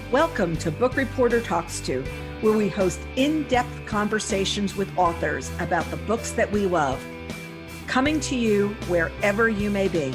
Welcome to Book Reporter Talks To, where we host in-depth conversations with authors about the books that we love. Coming to you wherever you may be.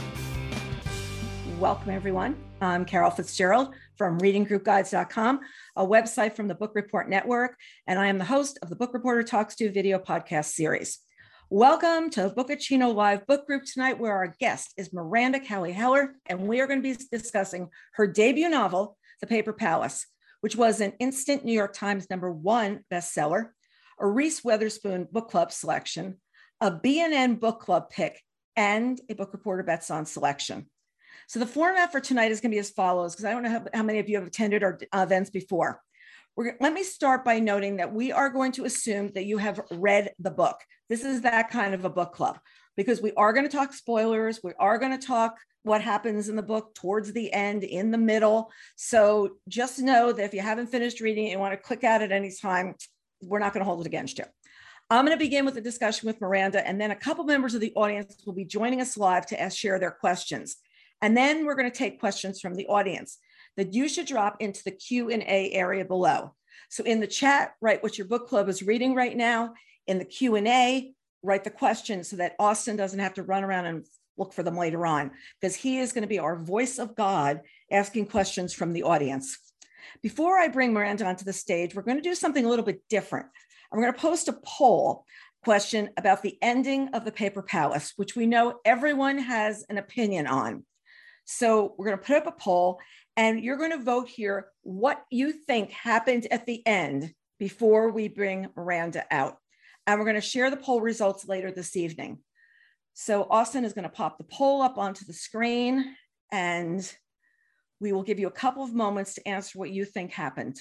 Welcome, everyone. I'm Carol Fitzgerald from readinggroupguides.com, a website from the Book Report Network, and I am the host of the Book Reporter Talks To video podcast series. Welcome to Bookachino Live Book Group tonight, where our guest is Miranda Calley Heller, and we are going to be discussing her debut novel, The Paper Palace, which was an instant New York Times #1 bestseller, a Reese Witherspoon Book Club selection, a B&N Book Club pick, and a Book Reporter Bets On selection. So the format for tonight is going to be as follows, because I don't know how many of you have attended our events before. Let me start by noting that we are going to assume that you have read the book. This is that kind of a book club, because we are going to talk spoilers. We are going to talk what happens in the book towards the end, in the middle. So just know that if you haven't finished reading it, you want to click out at any time, we're not going to hold it against you. I'm going to begin with a discussion with Miranda, and then a couple members of the audience will be joining us live to share their questions. And then we're going to take questions from the audience that you should drop into the Q&A area below. So in the chat, write what your book club is reading right now. In the Q&A, write the questions so that Austin doesn't have to run around and look for them later on, because he is going to be our voice of God asking questions from the audience. Before I bring Miranda onto the stage, we're going to do something a little bit different. I'm going to post a poll question about the ending of The Paper Palace, which we know everyone has an opinion on. So we're going to put up a poll, and you're going to vote here what you think happened at the end before we bring Miranda out. And we're going to share the poll results later this evening. So Austin is going to pop the poll up onto the screen, and we will give you a couple of moments to answer what you think happened.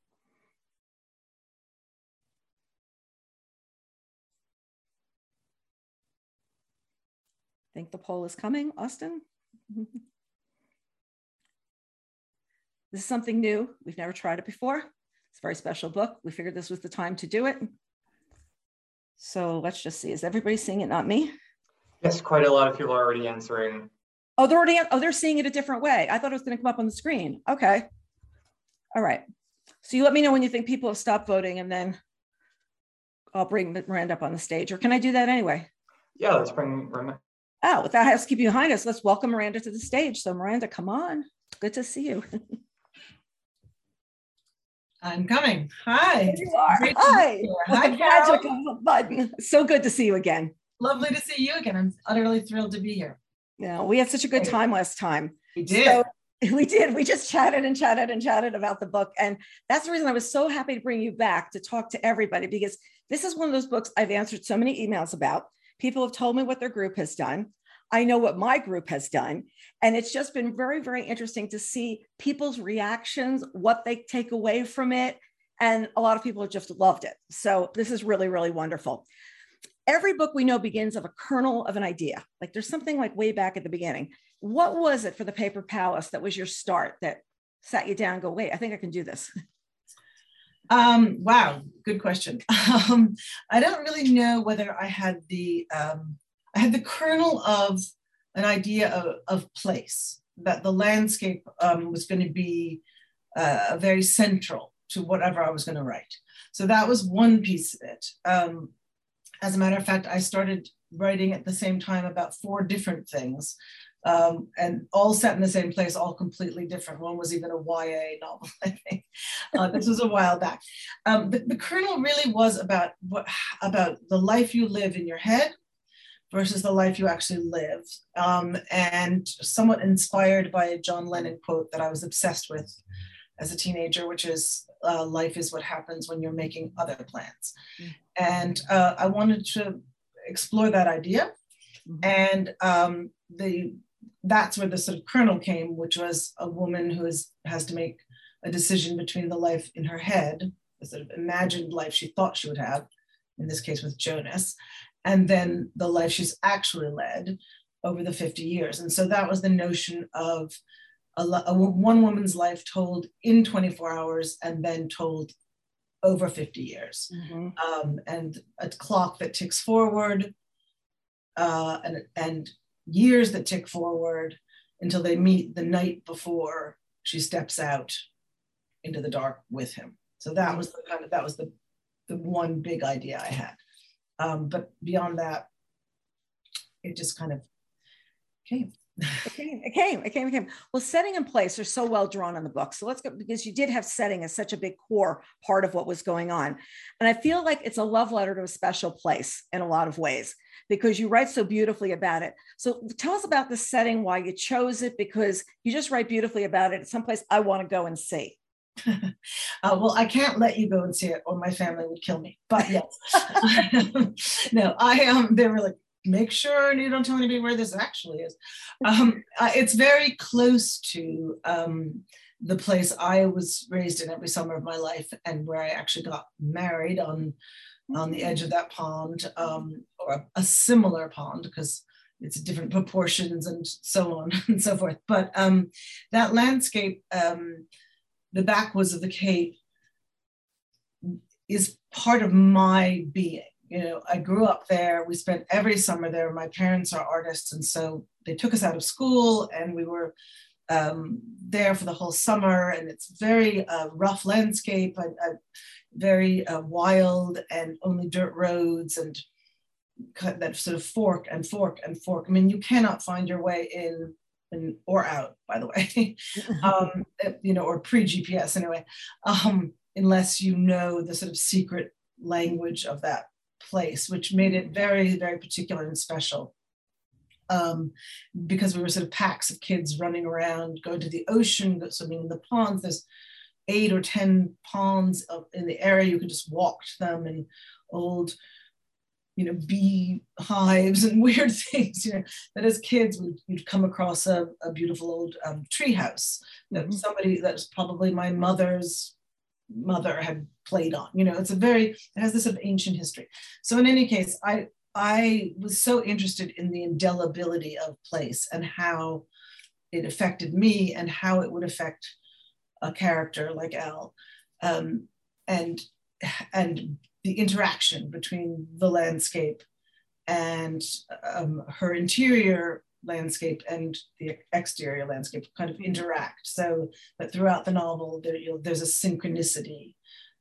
I think the poll is coming, Austin. This is something new. We've never tried it before. It's a very special book. We figured this was the time to do it. So let's just see. Is everybody seeing it, not me? Yes, quite a lot of people are already answering. Oh, they're seeing it a different way. I thought it was going to come up on the screen. Okay. All right. So you let me know when you think people have stopped voting, and then I'll bring Miranda up on the stage. Or can I do that anyway? Yeah, let's bring Miranda. Oh, without housekeeping behind us, let's welcome Miranda to the stage. So Miranda, come on. Good to see you. I'm coming. Hi. There you are. Hi. Hi, the magic of the button. So good to see you again. Lovely to see you again. I'm utterly thrilled to be here. Yeah, we had such a good time last time. We did. So we did. We just chatted and chatted and chatted about the book. And that's the reason I was so happy to bring you back to talk to everybody, because this is one of those books I've answered so many emails about. People have told me what their group has done. I know what my group has done. And it's just been very, very interesting to see people's reactions, what they take away from it. And a lot of people have just loved it. So this is really, really wonderful. Every book we know begins of a kernel of an idea. Like there's something like way back at the beginning. What was it for The Paper Palace that was your start that sat you down and go, wait, I think I can do this? Wow, good question. I don't really know whether I had the kernel of an idea of place, that the landscape was going to be very central to whatever I was going to write. So that was one piece of it. As a matter of fact, I started writing at the same time about 4 different things, and all set in the same place, all completely different. One was even a YA novel, I think. This was a while back. The kernel really was about the life you live in your head versus the life you actually live, and somewhat inspired by a John Lennon quote that I was obsessed with as a teenager, which is, life is what happens when you're making other plans. And I wanted to explore that idea. And that's where the sort of kernel came, which was a woman who has to make a decision between the life in her head, the sort of imagined life she thought she would have, in this case with Jonas, and then the life she's actually led over the 50 years. And so that was the notion of one woman's life told in 24 hours and then told over 50 years. And a clock that ticks forward and years that tick forward until they meet the night before she steps out into the dark with him. So that was the one big idea I had. But beyond that, it just kind of came. It came. Well, setting and place are so well drawn in the book. So let's go, because you did have setting as such a big core part of what was going on. And I feel like it's a love letter to a special place in a lot of ways, because you write so beautifully about it. So tell us about the setting, why you chose it, because you just write beautifully about it. It's someplace I want to go and see. Well, I can't let you go and see it or my family would kill me. But yes, no, they were like, make sure you don't tell anybody where this actually is. It's very close to the place I was raised in every summer of my life, and where I actually got married on the edge of that pond, or a similar pond, because it's different proportions and so on and so forth. But that landscape, the backwoods of the Cape, is part of my being. You know, I grew up there. We spent every summer there. My parents are artists, and so they took us out of school, and we were there for the whole summer. And it's very rough landscape, very wild, and only dirt roads, and that sort of fork and fork and fork. I mean, you cannot find your way in or out, by the way, you know, or pre-GPS anyway, unless you know the sort of secret language of that place, which made it very, very particular and special, because we were sort of packs of kids running around, going to the ocean, swimming in the ponds. There's 8 or 10 ponds in the area. You could just walk to them, and old, you know, bee hives and weird things, you know, that as kids we'd come across a beautiful old tree house that somebody that was probably my mother's mother had played on. You know, it has this sort of ancient history. So in any case, I was so interested in the indelibility of place and how it affected me and how it would affect a character like Elle, and the interaction between the landscape and her interior landscape and the exterior landscape kind of interact, so that throughout the novel there's a synchronicity.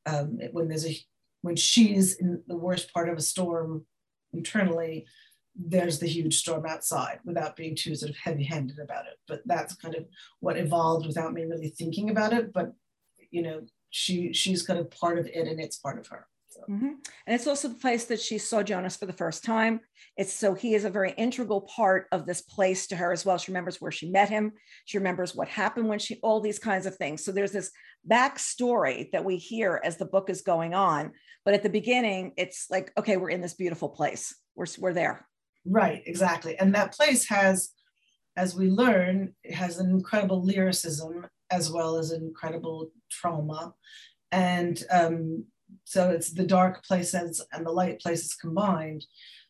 When she's in the worst part of a storm internally, there's the huge storm outside, without being too sort of heavy-handed about it. But that's kind of what evolved without me really thinking about it. But you know, she's kind of part of it, and it's part of her. So. And it's also the place that she saw Jonas for the first time. So he is a very integral part of this place to her as well. She remembers where she met him. She remembers what happened when all these kinds of things. So there's this backstory that we hear as the book is going on. But at the beginning, it's like, okay, we're in this beautiful place. We're there. Right, exactly. And that place has, as we learn, it has an incredible lyricism as well as incredible trauma. And so it's the dark places and the light places combined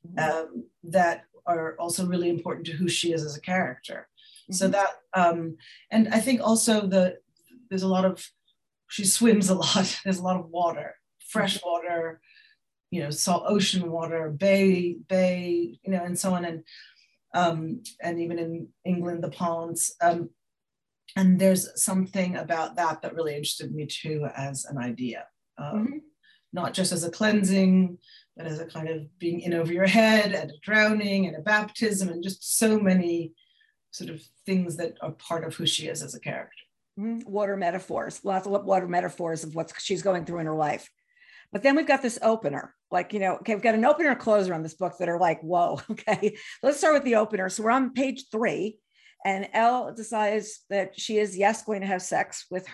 that are also really important to who she is as a character. So that, and I think also there's a lot of, she swims a lot. There's a lot of water, fresh water, you know, salt ocean water, bay, you know, and so on. And even in England, the ponds. And there's something about that really interested me too as an idea. Not just as a cleansing, but as a kind of being in over your head, and a drowning, and a baptism, and just so many sort of things that are part of who she is as a character. Water metaphors, lots of water metaphors of what she's going through in her life. But then we've got this opener, like, you know, okay, we've got an opener and closer on this book that are like, whoa, okay. Let's start with the opener. So we're on page 3, and Elle decides that she is, yes, going to have sex with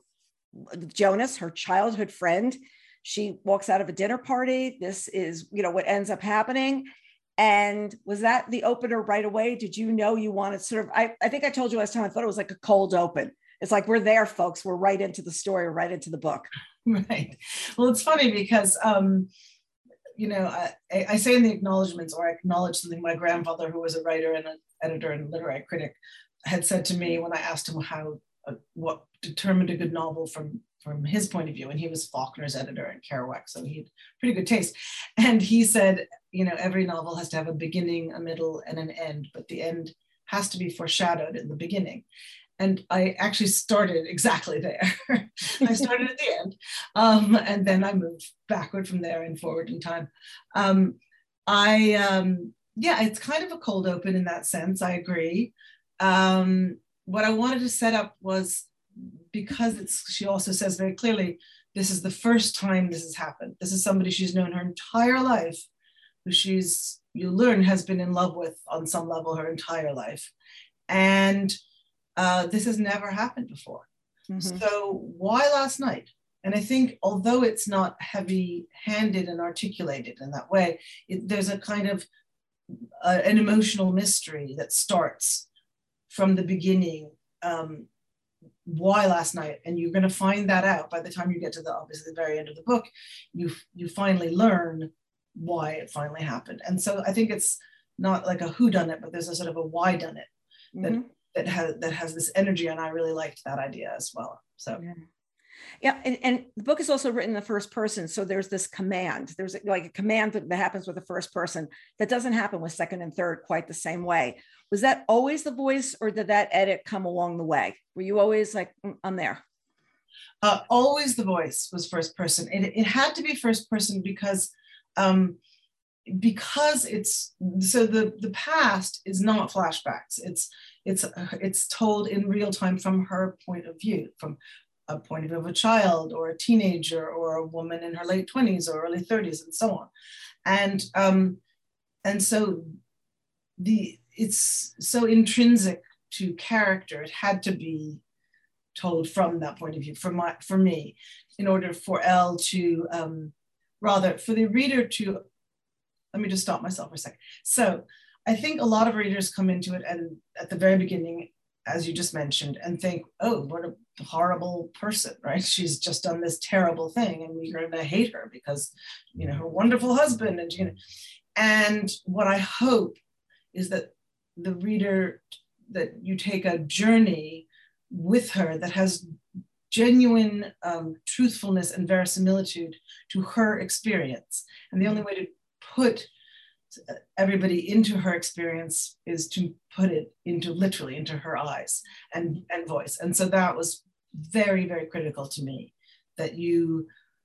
Jonas, her childhood friend. She walks out of a dinner party. This is, you know, what ends up happening. And was that the opener right away? Did you know you wanted sort of, I think I told you last time, I thought it was like a cold open. It's like, we're there, folks. We're right into the story, right into the book. Right. Well, it's funny because, you know, I say in the acknowledgements, or I acknowledge something my grandfather, who was a writer and an editor and literary critic, had said to me when I asked him what determined a good novel from his point of view, and he was Faulkner's editor at Kerouac, so he had pretty good taste. And he said, you know, every novel has to have a beginning, a middle, and an end, but the end has to be foreshadowed in the beginning. And I actually started exactly there. I started at the end, and then I moved backward from there and forward in time. Yeah, it's kind of a cold open in that sense. I agree. What I wanted to set up was, because she also says very clearly, this is the first time this has happened. This is somebody she's known her entire life, who you learn has been in love with on some level her entire life. And this has never happened before. Mm-hmm. So why last night? And I think, although it's not heavy-handed and articulated in that way, there's a kind of an emotional mystery that starts from the beginning. Why last night? And you're going to find that out by the time you get to obviously the very end of the book. You finally learn why it finally happened. And so I think it's not like a whodunit, but there's a sort of a why done it mm-hmm. that has this energy, and I really liked that idea as well. So. Yeah, and the book is also written in the first person, so there's this command. There's like a command that happens with the first person that doesn't happen with second and third quite the same way. Was that always the voice, or did that edit come along the way? Were you always like, I'm there? Always the voice was first person. It had to be first person because it's, so the past is not flashbacks. It's told in real time from her point of view, from a point of view of a child or a teenager or a woman in her late 20s or early 30s and so on. And so it's so intrinsic to character. It had to be told from that point of view for me, in order for Elle to, rather for the reader to, let me just stop myself for a second. So I think a lot of readers come into it at the very beginning, as you just mentioned, and think, oh, what a horrible person, right? She's just done this terrible thing and we're going to hate her because, her wonderful husband. And what I hope is that the reader, that you take a journey with her that has genuine truthfulness and verisimilitude to her experience. And the only way to put everybody into her experience is to put it literally into her eyes and voice. And so that was very, very critical to me, that you'd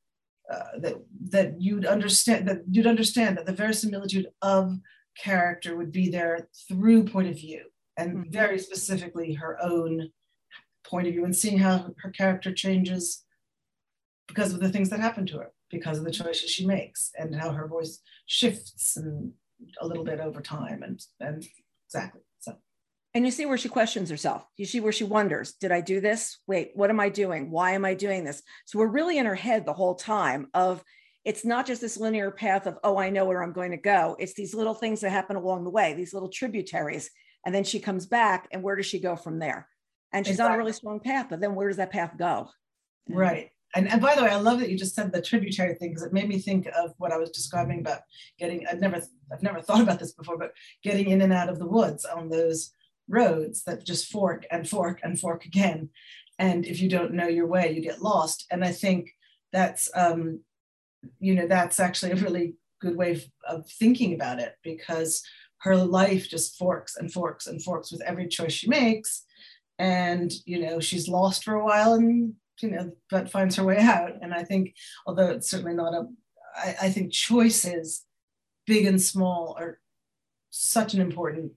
understand that the verisimilitude of character would be there through point of view, and very specifically her own point of view, and seeing how her character changes because of the things that happen to her, because of the choices she makes, and how her voice shifts and a little bit over time, and exactly. So, and you see where she questions herself. You see where she wonders, did I do this? Wait, what am I doing? Why am I doing this? So we're really in her head the whole time of, it's not just this linear path of, oh, I know where I'm going to go. It's these little things that happen along the way, these little tributaries. And then she comes back, and where does she go from there? And she's on a really strong path, but then where does that path go? Right. And by the way, I love that you just said the tributary thing, because it made me think of what I was describing about I've never thought about this before, but getting in and out of the woods on those roads that just fork and fork and fork again. And if you don't know your way, you get lost. And I think that's, that's actually a really good way of thinking about it, because her life just forks and forks and forks with every choice she makes. And, she's lost for a while and, but finds her way out. And I think, although it's certainly not I think choices, big and small, are such an important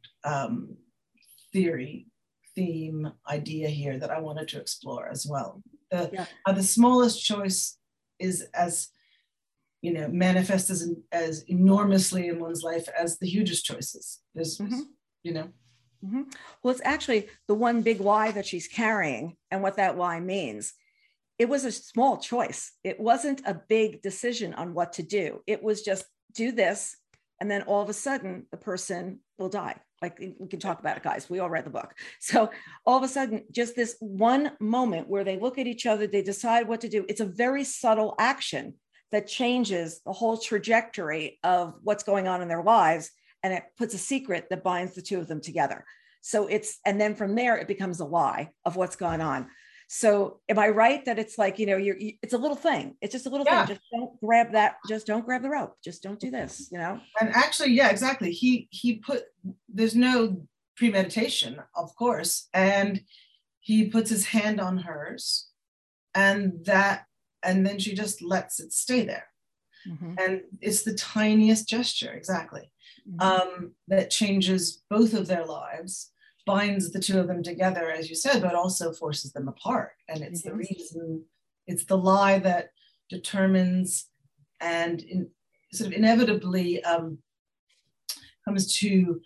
theme, idea here that I wanted to explore as well. The smallest choice is as, manifest as enormously in one's life as the hugest choices. There's, Mm-hmm. Well, it's actually the one big why that she's carrying, and what that why means. It was a small choice. It wasn't a big decision on what to do. It was just do this, and then all of a sudden the person will die. Like, we can talk about it, guys. We all read the book. So all of a sudden, just this one moment where they look at each other, they decide what to do. It's a very subtle action that changes the whole trajectory of what's going on in their lives. And it puts a secret that binds the two of them together. So and then from there, it becomes a why of what's going on. So am I right that it's like, it's a little thing. It's just a little thing. Just don't grab that. Just don't grab the rope. Just don't do this, And actually, yeah, exactly. There's no premeditation, of course. And he puts his hand on hers, and then she just lets it stay there. Mm-hmm. And it's the tiniest gesture, exactly, that changes both of their lives, binds the two of them together, as you said, but also forces them apart. And it's the reason, it's the lie that determines and sort of inevitably comes to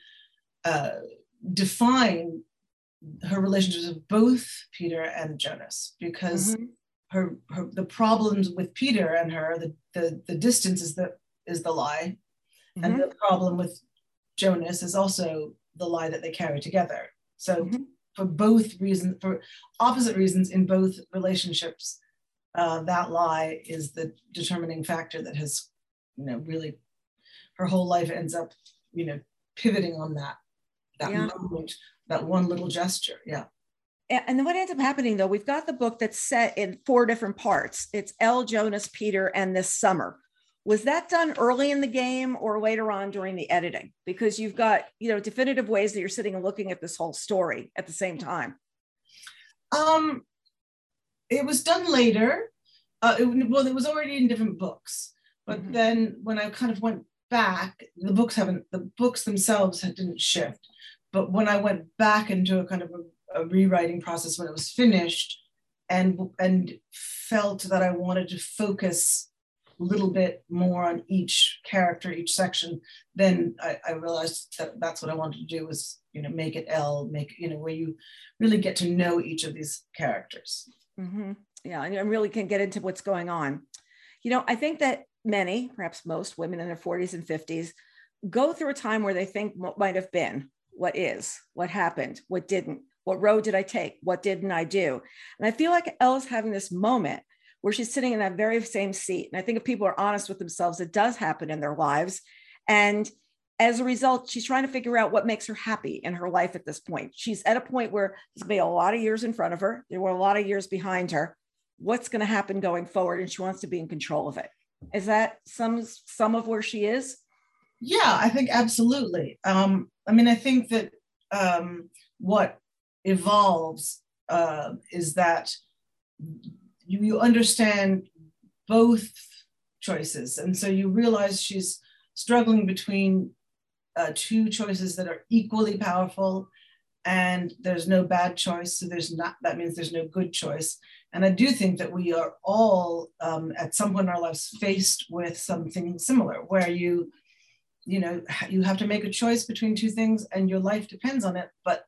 define her relationships with both Peter and Jonas, because the problems with Peter and her, the distance is the lie, and the problem with Jonas is also the lie that they carry together. So for both reasons, for opposite reasons in both relationships, that lie is the determining factor that has, really, her whole life ends up, pivoting on that moment, that one little gesture. Yeah. And then what ends up happening, though, we've got the book that's set in 4 different parts. It's Elle, Jonas, Peter, and this summer. Was that done early in the game or later on during the editing? Because you've got, definitive ways that you're sitting and looking at this whole story at the same time. It was done later. It was already in different books. But then when I kind of went back, the books themselves didn't shift. But when I went back into a kind of a rewriting process when it was finished, and felt that I wanted to focus a little bit more on each character, each section, then I realized that that's what I wanted to do, was make it Elle, where you really get to know each of these characters. Yeah, and really can get into what's going on. I think that many, perhaps most women in their 40s and 50s go through a time where they think what might have been, what is, what happened, what didn't, what road did I take, what didn't I do? And I feel like Elle's having this moment where she's sitting in that very same seat. And I think if people are honest with themselves, it does happen in their lives. And as a result, she's trying to figure out what makes her happy in her life at this point. She's at a point where there's going to be a lot of years in front of her. There were a lot of years behind her. What's going to happen going forward? And she wants to be in control of it. Is that some of where she is? Yeah, I think absolutely. I think that what evolves is that you understand both choices. And so you realize she's struggling between 2 choices that are equally powerful, and there's no bad choice. So that means there's no good choice. And I do think that we are all at some point in our lives faced with something similar, where you have to make a choice between 2 things and your life depends on it. But,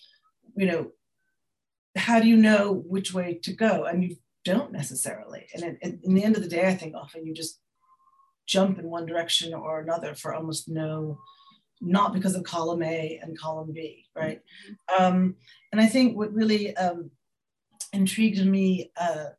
how do you know which way to go? And you don't necessarily. And in the end of the day, I think often you just jump in one direction or another for almost not because of column A and column B, right? And I think what really intrigued me,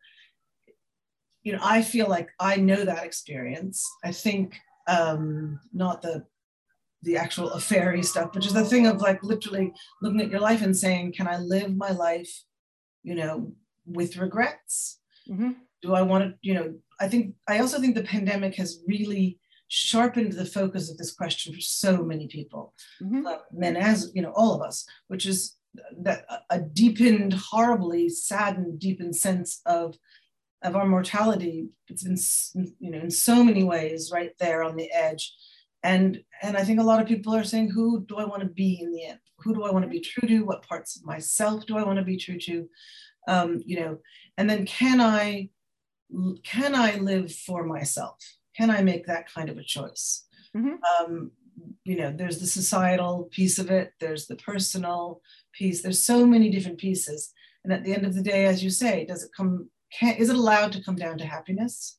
I feel like I know that experience. I think not the actual affair-y stuff, but just the thing of like literally looking at your life and saying, can I live my life, with regrets? Do I want to, I also think the pandemic has really sharpened the focus of this question for so many people, men as, all of us, which is that a deepened, horribly saddened, deepened sense of our mortality. It's been, in so many ways right there on the edge. And I think a lot of people are saying, who do I want to be in the end? Who do I want to be true to? What parts of myself do I want to be true to? And then can I live for myself? Can I make that kind of a choice? There's the societal piece of it. There's the personal piece. There's so many different pieces. And at the end of the day, as you say, is it allowed to come down to happiness?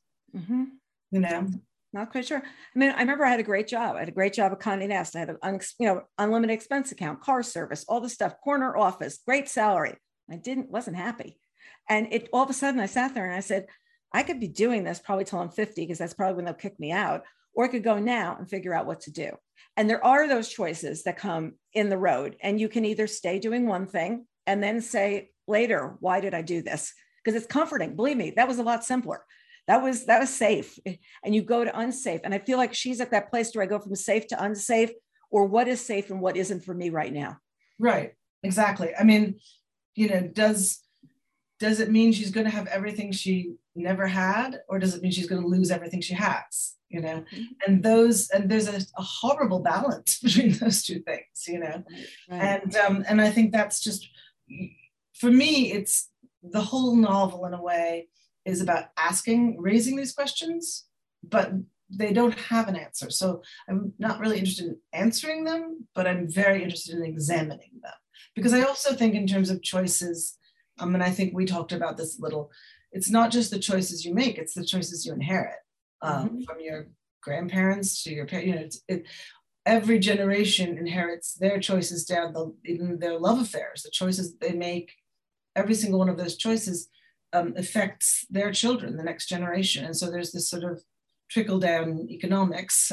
Not quite sure. I remember I had a great job. I had a great job at Condé Nast. I had an unlimited expense account, car service, all this stuff, corner office, great salary. I wasn't happy. And all of a sudden I sat there and I said, I could be doing this probably till I'm 50, because that's probably when they'll kick me out, or I could go now and figure out what to do. And there are those choices that come in the road, and you can either stay doing one thing and then say later, why did I do this? Because it's comforting. Believe me, that was a lot simpler. That was safe. And you go to unsafe. And I feel like she's at that place where I go from safe to unsafe, or what is safe and what isn't for me right now. Right. Exactly. does it mean she's going to have everything she never had, or does it mean she's going to lose everything she has? And there's a horrible balance between those two things, Right. And I think that's just, for me, it's the whole novel in a way is about raising these questions, but they don't have an answer. So I'm not really interested in answering them, but I'm very interested in examining them, because I also think in terms of choices, and I think we talked about this a little, it's not just the choices you make, it's the choices you inherit from your grandparents to your parents. Every generation inherits their choices down, even their love affairs, the choices they make. Every single one of those choices affects their children, the next generation. And so there's this sort of trickle down economics,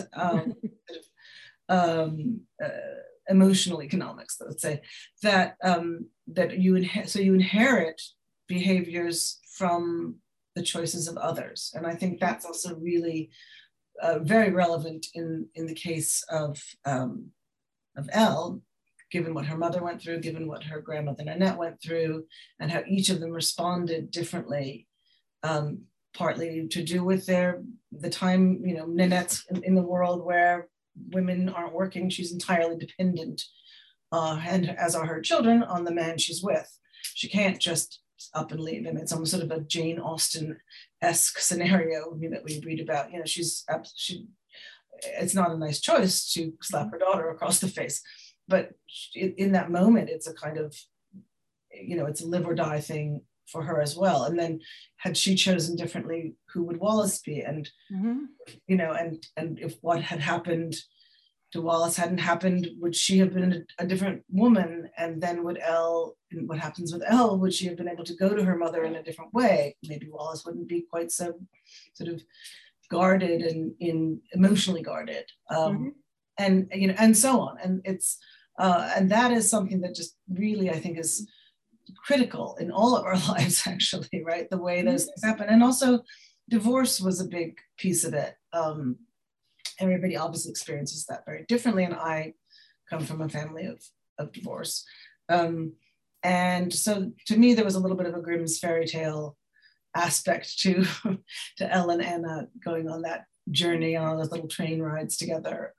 emotional economics, let's say, that you inherit behaviors from the choices of others. And I think that's also really very relevant in the case of Elle, given what her mother went through, given what her grandmother Nanette went through, and how each of them responded differently, partly to do with the time, Nanette's in the world where women aren't working, she's entirely dependent, and as are her children, on the man she's with. She can't just up and leave him. It's almost sort of a Jane Austen-esque scenario that we read about. It's not a nice choice to slap her daughter across the face, but in that moment, it's a kind of, it's a live or die thing for her as well. And then had she chosen differently, who would Wallace be? And, and if what had happened to Wallace hadn't happened, would she have been a different woman? And then what happens with Elle, would she have been able to go to her mother in a different way? Maybe Wallace wouldn't be quite so sort of guarded and emotionally guarded. And so on. And it's, and that is something that just really, I think, is critical in all of our lives, actually, right? The way those things happen. And also divorce was a big piece of it. Everybody obviously experiences that very differently. And I come from a family of divorce. And so to me, there was a little bit of a Grimm's fairy tale aspect to Elle and Anna going on that journey, on those little train rides together.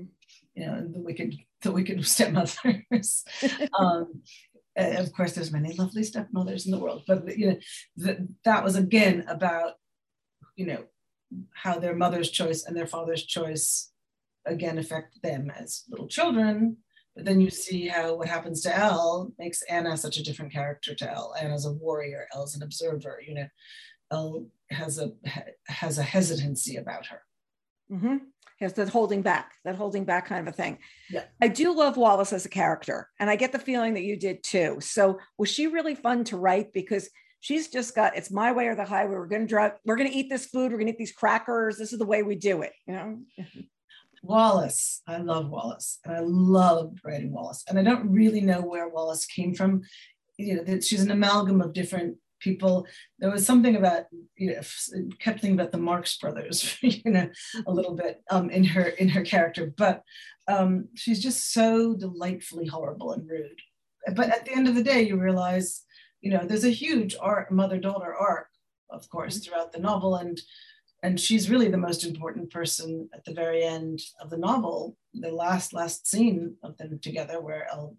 The wicked stepmothers. Of course, there's many lovely stepmothers in the world, but that was again about how their mother's choice and their father's choice again affect them as little children. But then you see how what happens to Elle makes Anna such a different character to Elle. Anna's a warrior, Elle's an observer. Elle has a hesitancy about her. Yes, that holding back kind of a thing. Yeah. I do love Wallace as a character, and I get the feeling that you did too. So was she really fun to write? Because she's just got, it's my way or the highway. We're going to eat this food. We're going to eat these crackers. This is the way we do it. Wallace. I love Wallace, and I loved writing Wallace. And I don't really know where Wallace came from. She's an amalgam of different people. There was something about, kept thinking about the Marx Brothers, a little bit in her character, but she's just so delightfully horrible and rude. But at the end of the day, you realize, there's a huge mother-daughter arc, of course, throughout the novel, and she's really the most important person at the very end of the novel, the last scene of them together, where Elle,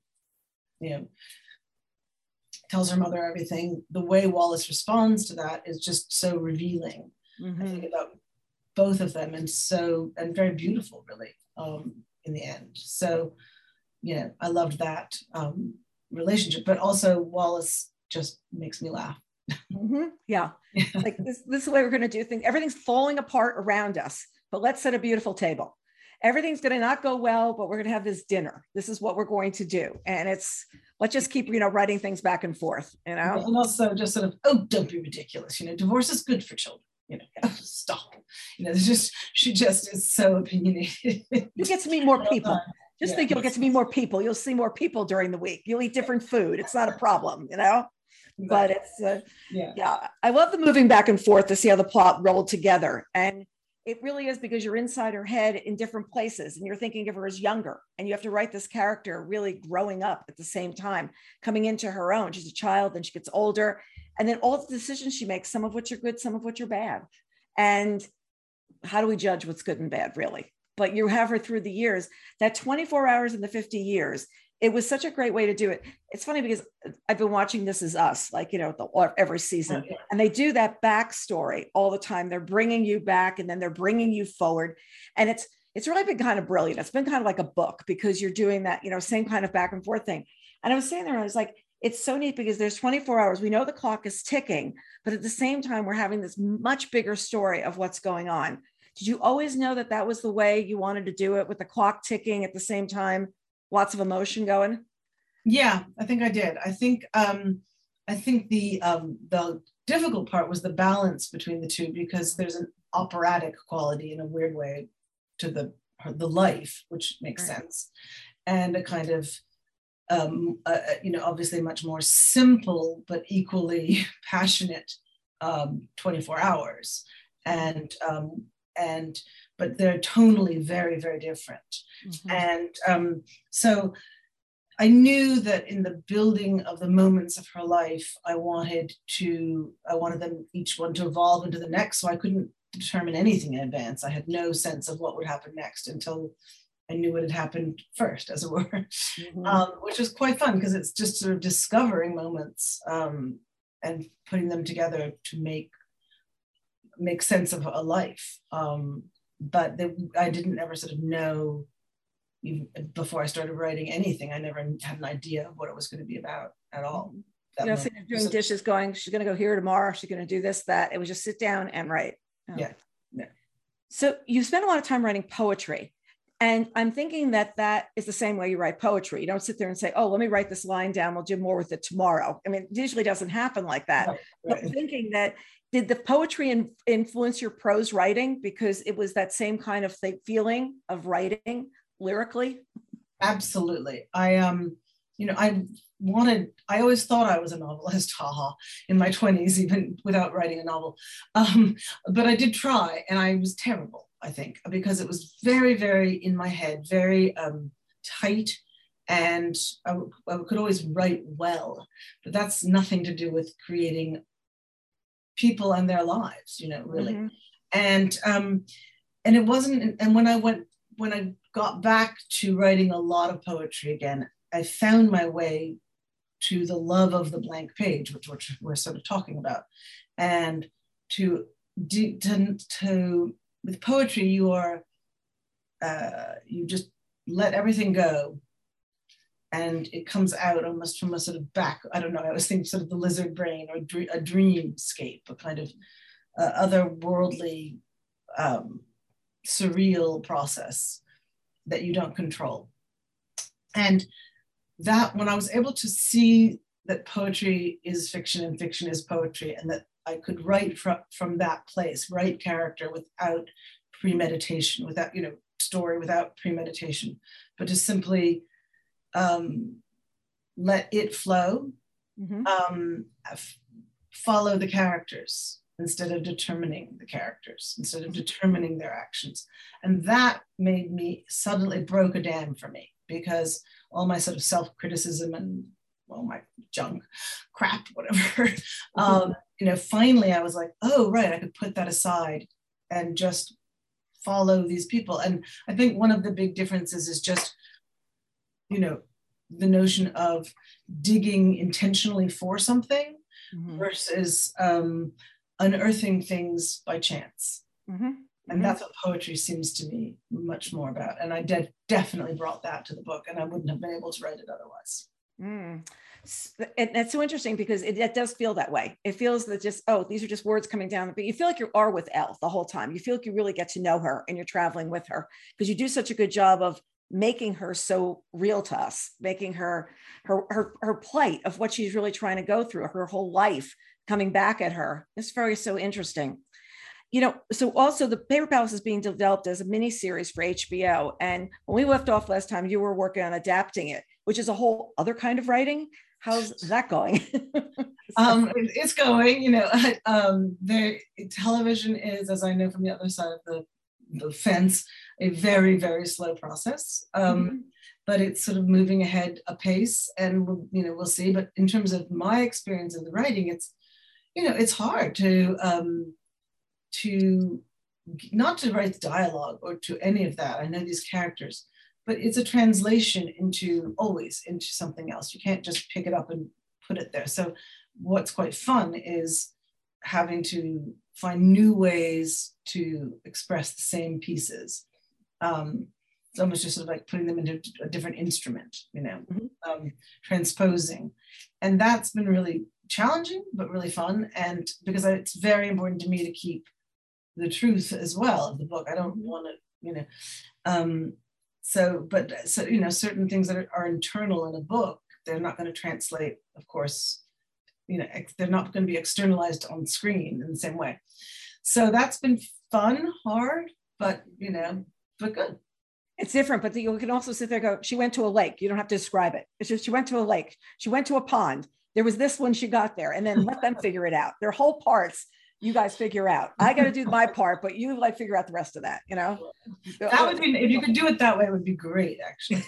tells her mother everything. The way Wallace responds to that is just so revealing. I think about both of them, and very beautiful, really, in the end. So, I loved that relationship, but also Wallace just makes me laugh. Yeah. Like this is the way we're going to do things. Everything's falling apart around us, but let's set a beautiful table. Everything's going to not go well, but we're going to have this dinner. This is what we're going to do. And let's just keep, writing things back and forth, And also just sort of, don't be ridiculous. Divorce is good for children. Stop. She just is so opinionated. You get to meet more people. Just think you'll get to meet more people. You'll see more people during the week. You'll eat different food. It's not a problem, But it's, I love the moving back and forth to see how the plot rolled together. And it really is, because you're inside her head in different places and you're thinking of her as younger, and you have to write this character really growing up at the same time, coming into her own. She's a child, then she gets older, and then all the decisions she makes, some of which are good, some of which are bad. And how do we judge what's good and bad, really? But you have her through the years. That 24 hours in the 50 years, it was such a great way to do it. It's funny because I've been watching This Is Us, like, every season, and they do that backstory all the time. They're bringing you back and then they're bringing you forward. And it's really been kind of brilliant. It's been kind of like a book, because you're doing that, same kind of back and forth thing. And I was saying there, and I was like, it's so neat because there's 24 hours. We know the clock is ticking, but at the same time, we're having this much bigger story of what's going on. Did you always know that that was the way you wanted to do it, with the clock ticking at the same time? Lots of emotion going. Yeah, I think I did. I think the difficult part was the balance between the two, because there's an operatic quality in a weird way to the life, which makes sense, and a kind of obviously much more simple but equally passionate 24 hours, but they're tonally very, very different. And so I knew that in the building of the moments of her life, I wanted them, each one, to evolve into the next. So I couldn't determine anything in advance. I had no sense of what would happen next until I knew what had happened first, as it were, which was quite fun, because it's just sort of discovering moments and putting them together to make sense of a life. But I didn't ever sort of know, even before I started writing anything, I never had an idea of what it was going to be about at all. So you're doing dishes, going, she's going to go here tomorrow, she's going to do this, that. It was just sit down and write. Yeah. So you spend a lot of time writing poetry. And I'm thinking that is the same way you write poetry. You don't sit there and say, oh, let me write this line down, we'll do more with it tomorrow. I mean, it usually doesn't happen like that. Right. But I'm thinking that, did the poetry influence your prose writing, because it was that same kind of feeling of writing lyrically? Absolutely. I always thought I was a novelist, in my 20s, even without writing a novel. But I did try, and I was terrible, I think, because it was very, very in my head, very tight, and I could always write well, but that's nothing to do with creating people and their lives, really. And it wasn't, and when I got back to writing a lot of poetry again, I found my way to the love of the blank page, which we're sort of talking about. And with poetry, you just let everything go, and it comes out almost from a sort of back, I don't know, I always think sort of the lizard brain, or a dreamscape, a kind of otherworldly, surreal process that you don't control. And that, when I was able to see that poetry is fiction and fiction is poetry, and that I could write from that place, write character without premeditation, without, story without premeditation, but just simply let it flow, follow the characters instead of determining the characters, instead of determining their actions. And that made me, suddenly broke a dam for me, because all my sort of self-criticism and, well, my junk, crap, whatever, finally I was like, oh, right, I could put that aside and just follow these people. And I think one of the big differences is just, the notion of digging intentionally for something versus unearthing things by chance. And that's what poetry seems to me much more about. And I definitely brought that to the book, and I wouldn't have been able to write it otherwise. And that's so interesting, because it does feel that way. It feels that just, oh, these are just words coming down, but you feel like you are with Elle the whole time. You feel like you really get to know her and you're traveling with her, because you do such a good job of making her so real to us, making her plight of what she's really trying to go through, her whole life coming back at her. It's so interesting. So also the Paper Palace is being developed as a mini series for HBO. And when we left off last time, you were working on adapting it, which is a whole other kind of writing. How's that going? It's going, the television is, as I know from the other side of the fence, a very, very slow process. But it's sort of moving ahead apace, and we'll see. But in terms of my experience of the writing, it's hard to not to write dialogue or to any of that. I know these characters, but it's a translation into something else. You can't just pick it up and put it there. So what's quite fun is having to find new ways to express the same pieces. It's almost just sort of like putting them into a different instrument, transposing. And that's been really challenging, but really fun. And because it's very important to me to keep the truth as well of the book. I don't want to, certain things that are internal in a book, they're not going to translate, of course, they're not going to be externalized on screen in the same way. So that's been fun, hard, but good. It's different, but you can also sit there and go, she went to a lake. You don't have to describe it. It's just, she went to a lake. She went to a pond. There was this when she got there, and then let them figure it out. Their whole parts, you guys figure out. I got to do my part, but you figure out the rest of that, That would be, if you could do it that way, it would be great, actually.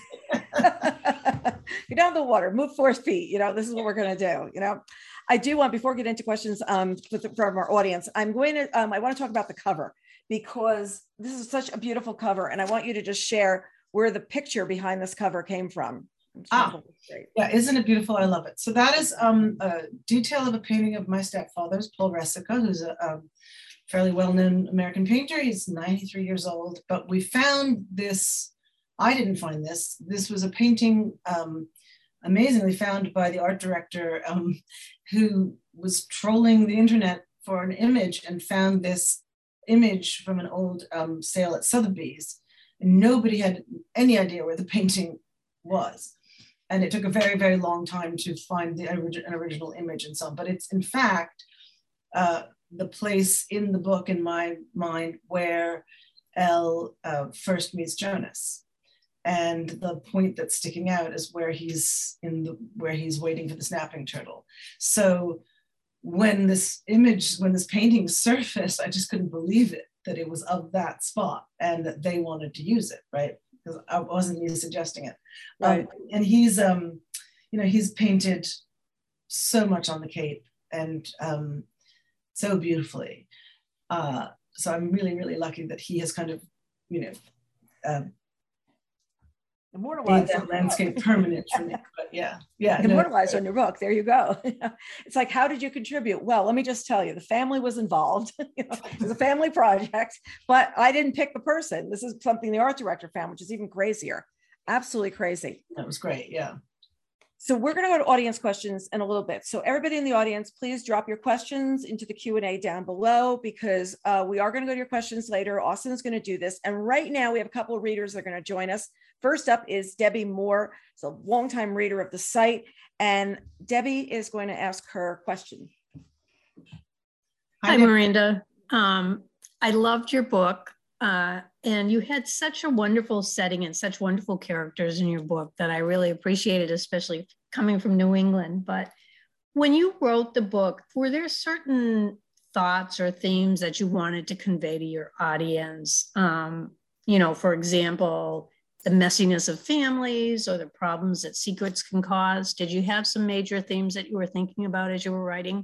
Get down the water, move 4 feet. This is what we're going to do. I do want, before we get into questions from our audience, I want to talk about the cover, because this is such a beautiful cover. And I want you to just share where the picture behind this cover came from. Yeah, isn't it beautiful? I love it. So that is a detail of a painting of my stepfather's, Paul Resica, who's a fairly well-known American painter. He's 93 years old, but we found this, I didn't find this. This was a painting amazingly found by the art director who was trolling the internet for an image and found this image from an old sale at Sotheby's. And nobody had any idea where the painting was. And it took a very, very long time to find an original image and so on. But it's in fact the place in the book, in my mind, where Elle first meets Jonas. And the point that's sticking out is where he's waiting for the snapping turtle. So when this painting surfaced, I just couldn't believe it, that it was of that spot and that they wanted to use it, right? Because I wasn't me suggesting it. Right. And he's, he's painted so much on the Cape and so beautifully. So I'm really, really lucky that he has kind of, immortalized that landscape permanent for me. But yeah. Immortalized on your book. There you go. It's like, how did you contribute? Well, let me just tell you, the family was involved. It was a family project, but I didn't pick the person. This is something the art director found, which is even crazier. Absolutely crazy. That was great. Yeah. So we're going to go to audience questions in a little bit. So everybody in the audience, please drop your questions into the Q&A down below, because we are going to go to your questions later. Austin's going to do this. And right now we have a couple of readers that are going to join us. First up is Debbie Moore. She's a longtime reader of the site. And Debbie is going to ask her question. Hi, Miranda. I loved your book. And you had such a wonderful setting and such wonderful characters in your book that I really appreciated, especially coming from New England. But when you wrote the book, were there certain thoughts or themes that you wanted to convey to your audience? For example, the messiness of families or the problems that secrets can cause. Did you have some major themes that you were thinking about as you were writing?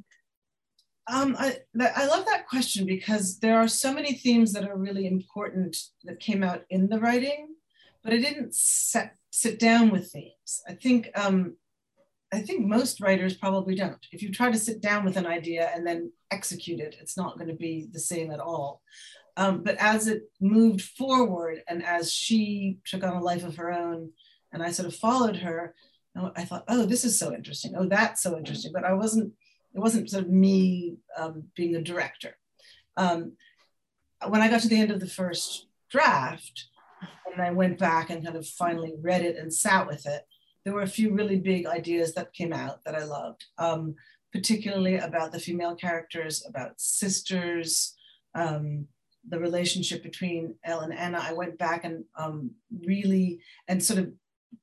I love that question, because there are so many themes that are really important that came out in the writing, but I didn't sit down with themes. I think most writers probably don't. If you try to sit down with an idea and then execute it, it's not going to be the same at all. But as it moved forward and as she took on a life of her own and I sort of followed her, I thought, oh, this is so interesting. Oh, that's so interesting. But it wasn't sort of me being a director. When I got to the end of the first draft and I went back and kind of finally read it and sat with it, there were a few really big ideas that came out that I loved, particularly about the female characters, about sisters, the relationship between Elle and Anna. I went back and really, and sort of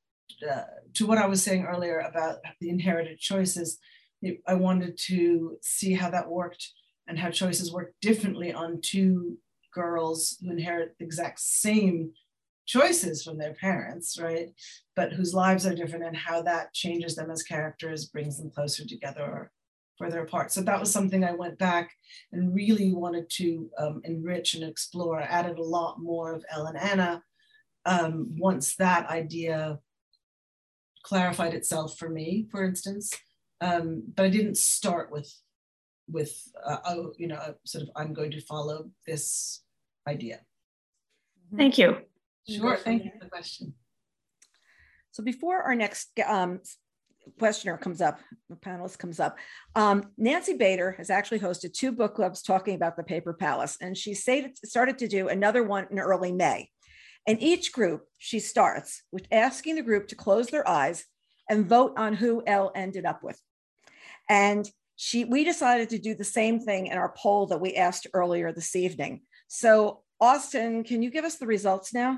to what I was saying earlier about the inherited choices, I wanted to see how that worked and how choices work differently on two girls who inherit the exact same choices from their parents, right? But whose lives are different, and how that changes them as characters, brings them closer together or further apart. So that was something I went back and really wanted to enrich and explore. I added a lot more of Elle and Anna once that idea clarified itself for me, for instance. But I didn't start with sort of, I'm going to follow this idea. Thank you. Sure, thank you for the question. So before our next questioner comes up, the panelist comes up, Nancy Bader has actually hosted 2 book clubs talking about the Paper Palace, and she started to do another one in early May. And each group, she starts with asking the group to close their eyes and vote on who Elle ended up with. And we decided to do the same thing in our poll that we asked earlier this evening. So Austin, can you give us the results now?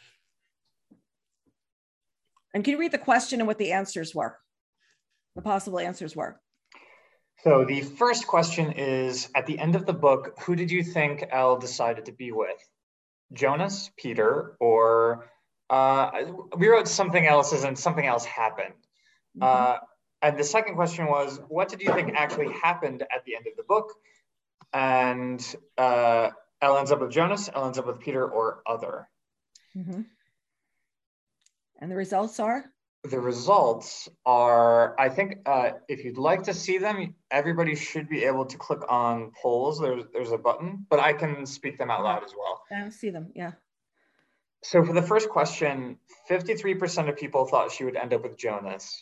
And can you read the question and what the answers were? The possible answers were. So the first question is, at the end of the book, who did you think Elle decided to be with? Jonas, Peter, or we wrote something else as in something else happened. Mm-hmm. And the second question was, what did you think actually happened at the end of the book? And Elle ends up with Jonas, Elle ends up with Peter, or other. Mm-hmm. And the results are? The results are, I think, if you'd like to see them, everybody should be able to click on polls. There's a button, but I can speak them out loud as well. I see them, yeah. So for the first question, 53% of people thought she would end up with Jonas.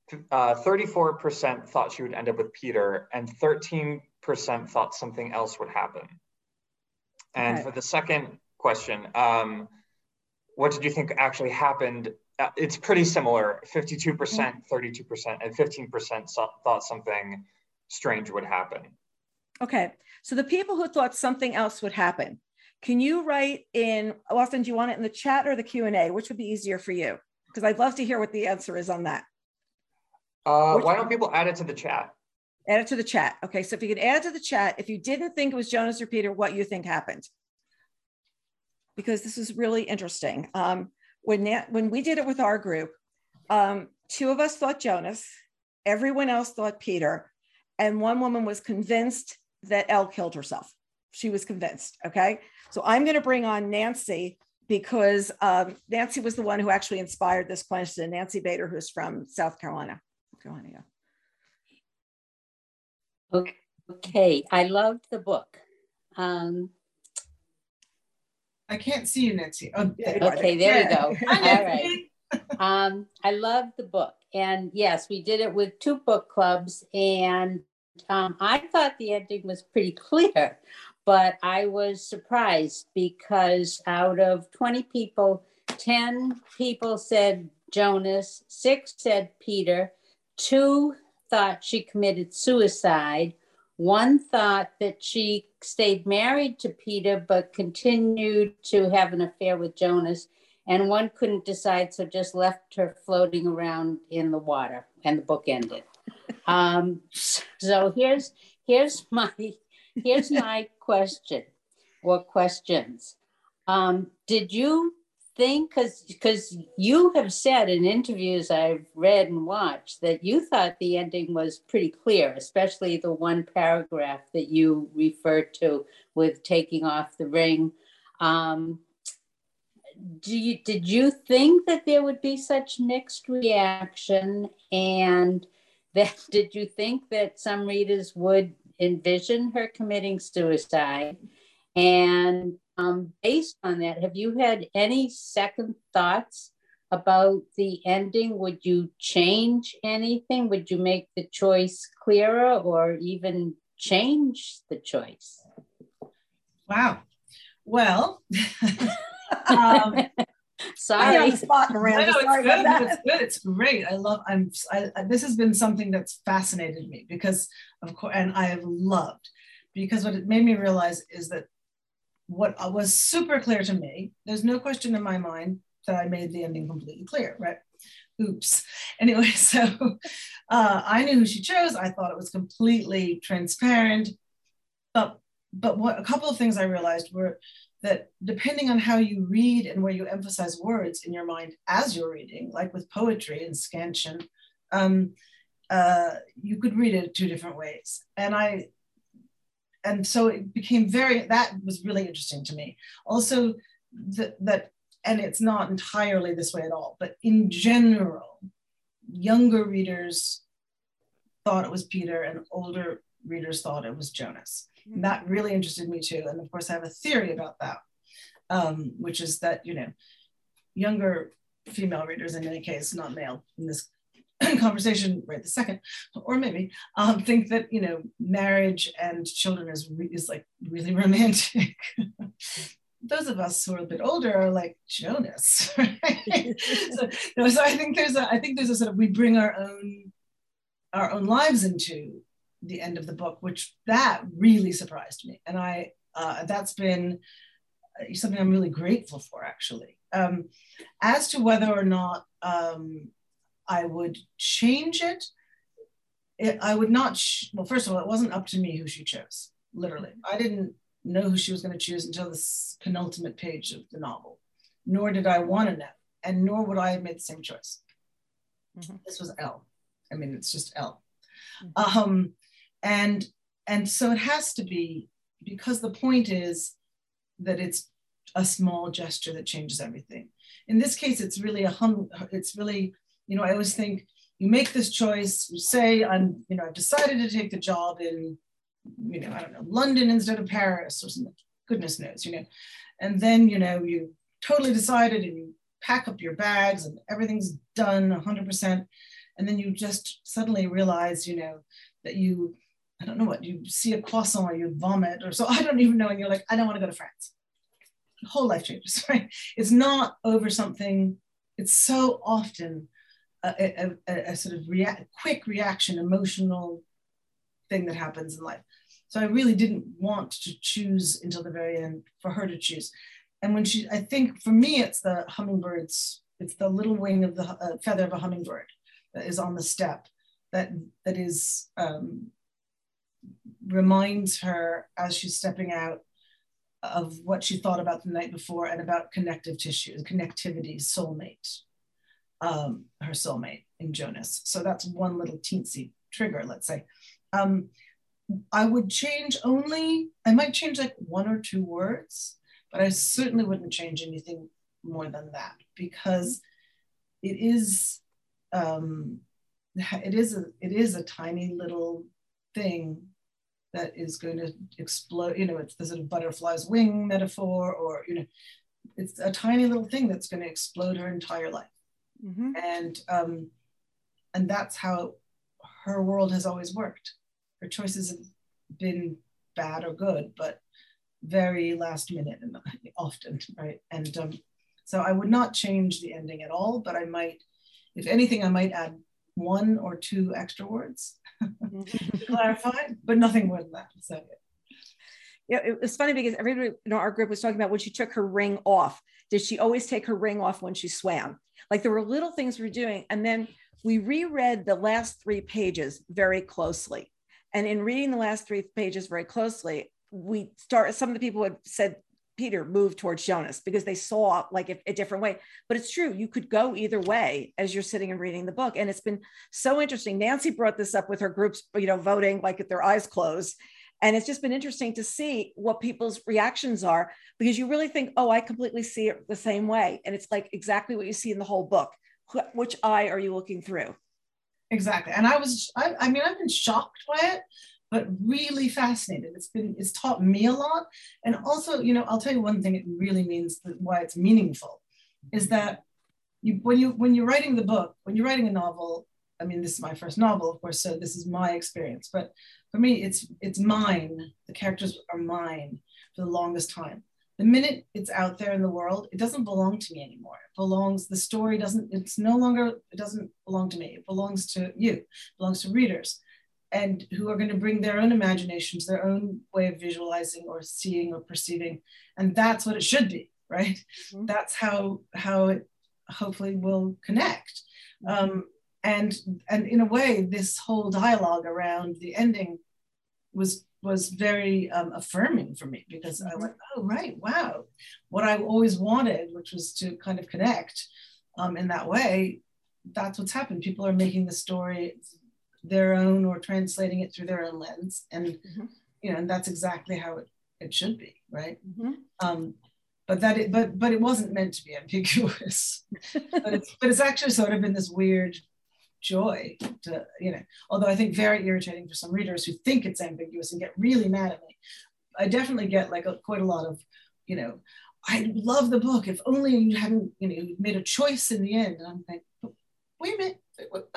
34% thought she would end up with Peter, and 13% thought something else would happen. And okay. For the second question, what did you think actually happened? It's pretty similar, 52%, 32%, and 15% thought something strange would happen. Okay, so the people who thought something else would happen, can you write in, Austin, do you want it in the chat or the Q&A? Which would be easier for you? Because I'd love to hear what the answer is on that. Why don't people add it to the chat? Add it to the chat. Okay, so if you could add to the chat, if you didn't think it was Jonas or Peter, what you think happened. Because this is really interesting. When we did it with our group, 2 of us thought Jonas, everyone else thought Peter, and one woman was convinced that Elle killed herself. She was convinced, okay? So I'm gonna bring on Nancy because Nancy was the one who actually inspired this question, Nancy Bader, who's from South Carolina. Okay, I loved the book. I can't see you, Nancy. Oh, okay, there we go. All right. I loved the book. And yes, we did it with 2 book clubs. And I thought the ending was pretty clear, but I was surprised because out of 20 people, 10 people said Jonas, 6 said Peter, 2 thought she committed suicide. 1 thought that she stayed married to Peter, but continued to have an affair with Jonas. And 1 couldn't decide, so just left her floating around in the water, and the book ended. So here's my question or questions. Did you think, because you have said in interviews I've read and watched that you thought the ending was pretty clear, especially the 1 paragraph that you referred to with taking off the ring. Did you think that there would be such mixed reaction? And did you think that some readers would envision her committing suicide? And based on that, have you had any second thoughts about the ending? Would you change anything? Would you make the choice clearer or even change the choice? Wow. Well, sorry. On the spot, Miranda. No, sorry about that. It's good. It's great. This has been something that's fascinated me because of course, and I have loved, because what it made me realize is that what was super clear to me, there's no question in my mind that I made the ending completely clear, right? Oops. Anyway, so I knew who she chose. I thought it was completely transparent. But a couple of things I realized were that depending on how you read and where you emphasize words in your mind as you're reading, like with poetry and scansion, you could read it 2 different ways. And so it became that was really interesting to me. Also, and it's not entirely this way at all, but in general, younger readers thought it was Peter and older readers thought it was Jonas. And that really interested me too. And of course, I have a theory about that, which is that, younger female readers, in any case, not male in this conversation right this second, or maybe think that, marriage and children is like really romantic. Those of us who are a bit older are like Jonas, right? so I think there's a sort of, we bring our own lives into the end of the book, which that really surprised me. And that's been something I'm really grateful for, actually. As to whether or not I would change it, I would not, well, first of all, it wasn't up to me who she chose, literally. I didn't know who she was going to choose until the penultimate page of the novel, nor did I want to know, and nor would I have made the same choice. Mm-hmm. This was Elle. I mean, it's just Elle. Mm-hmm. And so it has to be, because the point is that it's a small gesture that changes everything. In this case, it's really I always think, you make this choice, you say, I've decided to take the job in, I don't know, London instead of Paris or something, goodness knows, and then, you totally decided and you pack up your bags and everything's done 100%. And then you just suddenly realize, that you, I don't know what, you see a croissant or you vomit or so, I don't even know. And you're like, I don't want to go to France. The whole life changes, right? It's not over something. It's so often a sort of quick reaction, emotional thing that happens in life. So I really didn't want to choose until the very end for her to choose. And when I think for me, it's the hummingbirds, it's the little wing of the feather of a hummingbird that is on the step that is, reminds her as she's stepping out of what she thought about the night before and about connective tissue, connectivity, soulmate, her soulmate in Jonas. So that's one little teensy trigger, let's say. I would I might change like 1 or 2 words, but I certainly wouldn't change anything more than that, because it is a tiny little thing that is going to explode. It's the sort of butterfly's wing metaphor, or it's a tiny little thing that's going to explode her entire life. Mm-hmm. And that's how her world has always worked. Her choices have been bad or good, but very last minute and often, right? And so I would not change the ending at all, but I might, if anything, I might add 1 or 2 extra words to clarify, but nothing more than that. So yeah, it was funny because everybody in our group was talking about when she took her ring off. Did she always take her ring off when she swam? Like, there were little things we were doing. And then we reread the last 3 pages very closely. And in reading the last 3 pages very closely, some of the people had said, Peter moved towards Jonas, because they saw like a different way. But it's true, you could go either way as you're sitting and reading the book. And it's been so interesting. Nancy brought this up with her groups, voting like with their eyes closed. And it's just been interesting to see what people's reactions are, because you really think, oh, I completely see it the same way. And it's like exactly what you see in the whole book. Which eye are you looking through? Exactly. And I've been shocked by it, but really fascinated. It's taught me a lot. And also, I'll tell you one thing it really means, why it's meaningful, is that when you're writing the book, when you're writing a novel, I mean, this is my first novel, of course, so this is my experience, but for me, it's mine. The characters are mine for the longest time. The minute it's out there in the world, it doesn't belong to me anymore. The story doesn't belong to me. It belongs to you, it belongs to readers, and who are going to bring their own imaginations, their own way of visualizing or seeing or perceiving. And that's what it should be, right? Mm-hmm. That's how it hopefully will connect. And in a way, this whole dialogue around the ending was was very affirming for me, because I went, oh, right, wow. What I always wanted, which was to kind of connect in that way, that's what's happened. People are making the story their own or translating it through their own lens. And, you know, and that's exactly how it should be, right? But it wasn't meant to be ambiguous. but it's actually sort of been this weird joy to, you know, although I think very irritating for some readers who think it's ambiguous and get really mad at me. I definitely get like quite a lot of, you know, I love the book, if only you hadn't, you know, made a choice in the end. And I'm like, wait a minute.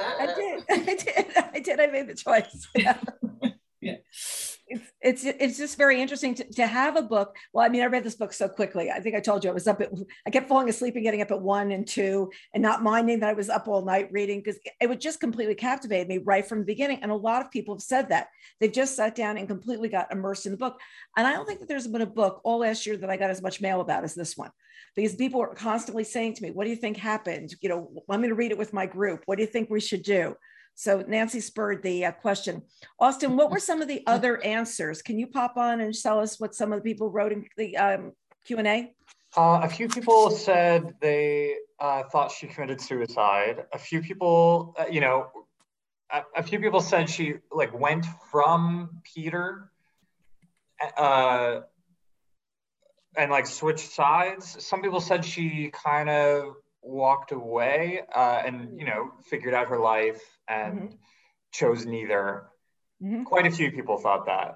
I did. I made the choice. Yeah. Yeah. It's just very interesting to have a book. Well, I mean, I read this book so quickly. I think I told you I kept falling asleep and getting up at 1 and 2 and not minding that I was up all night reading, because it would just completely captivate me right from the beginning. And a lot of people have said that they've just sat down and completely got immersed in the book. And I don't think that there's been a book all last year that I got as much mail about as this one, because people are constantly saying to me, what do you think happened? You know, want me to read it with my group? What do you think we should do? So Nancy spurred the question. Austin, what were some of the other answers? Can you pop on and tell us what some of the people wrote in the Q&A? A few people said they thought she committed suicide. A few people, a few people said she like went from Peter and like switched sides. Some people said she kind of walked away and, you know, figured out her life and chose neither. Quite a few people thought that.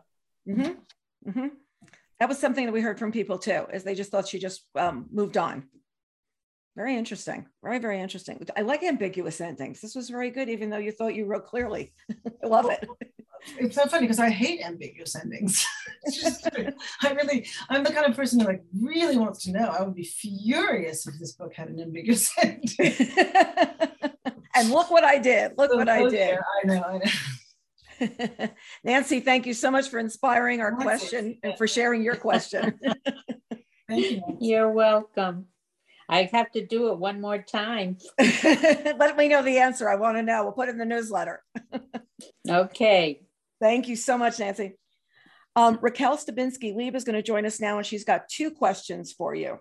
That was something that we heard from people too, is they just thought she just moved on. Very interesting. Very, very interesting. I like ambiguous endings. This was very good, even though you thought you wrote clearly. I love it. It's so funny because I hate ambiguous endings. It's just, I'm the kind of person who like really wants to know. I would be furious if this book had an ambiguous ending. And look what I did. Look what I did. I know. Nancy, thank you so much for inspiring our question and for sharing your question. Thank you. You're welcome. I have to do it one more time. Let me know the answer. I want to know. We'll put it in the newsletter. Okay. Thank you so much, Nancy. Raquel Stabinsky-Lieb is going to join us now, and she's got 2 questions for you.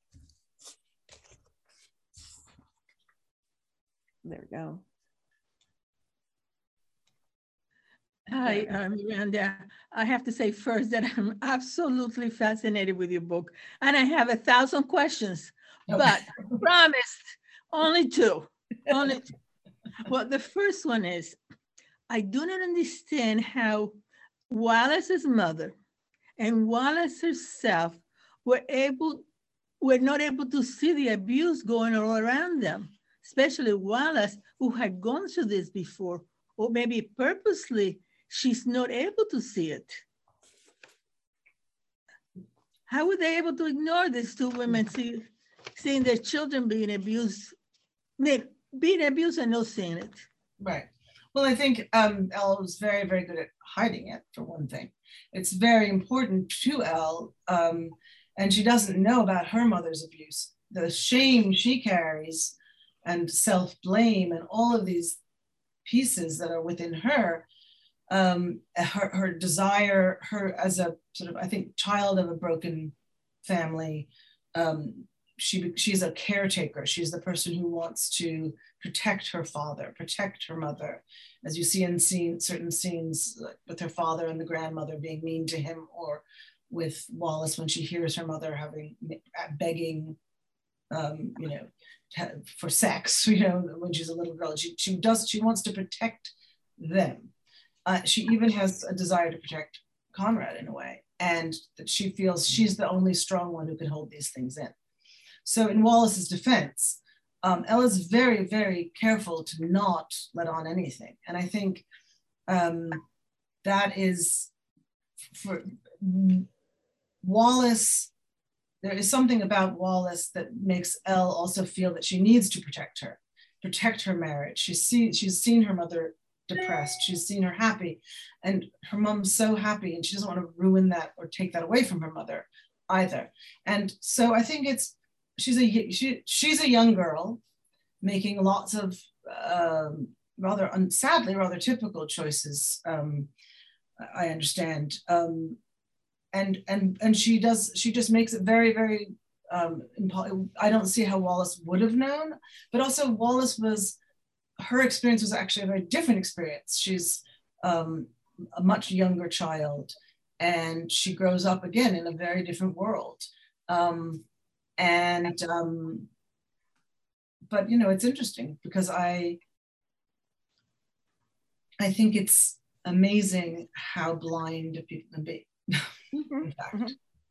There we go. Hi, Miranda. I have to say first that I'm absolutely fascinated with your book, and I have 1,000 questions, but promised only 2. Only 2. Well, the first one is, I do not understand how Wallace's mother and Wallace herself were not able to see the abuse going all around them, especially Wallace, who had gone through this before, or maybe purposely she's not able to see it. How were they able to ignore these 2 women seeing their children being abused and not seeing it? Right. Well, I think Elle was very, very good at hiding it, for one thing. It's very important to Elle, and she doesn't know about her mother's abuse. The shame she carries and self-blame and all of these pieces that are within her, her desire, her as a sort of, I think, child of a broken family, she's a caretaker. She's the person who wants to protect her father, protect her mother, as you see in certain scenes with her father and the grandmother being mean to him, or with Wallace when she hears her mother begging, for sex, when she's a little girl. She wants to protect them. She even has a desire to protect Conrad in a way, and that she feels she's the only strong one who can hold these things in. So in Wallace's defense, Ella's very, very careful to not let on anything. And I think that is, for Wallace, there is something about Wallace that makes Elle also feel that she needs to protect her marriage. She's seen her mother depressed, she's seen her happy, and her mom's so happy, and she doesn't want to ruin that or take that away from her mother either. And so I think she's a young girl making lots of sadly rather typical choices I understand. And she just makes it very, very, I don't see how Wallace would have known, but also her experience was actually a very different experience. She's a much younger child, and she grows up again in a very different world. But it's interesting because I think it's amazing how blind people can be. In fact,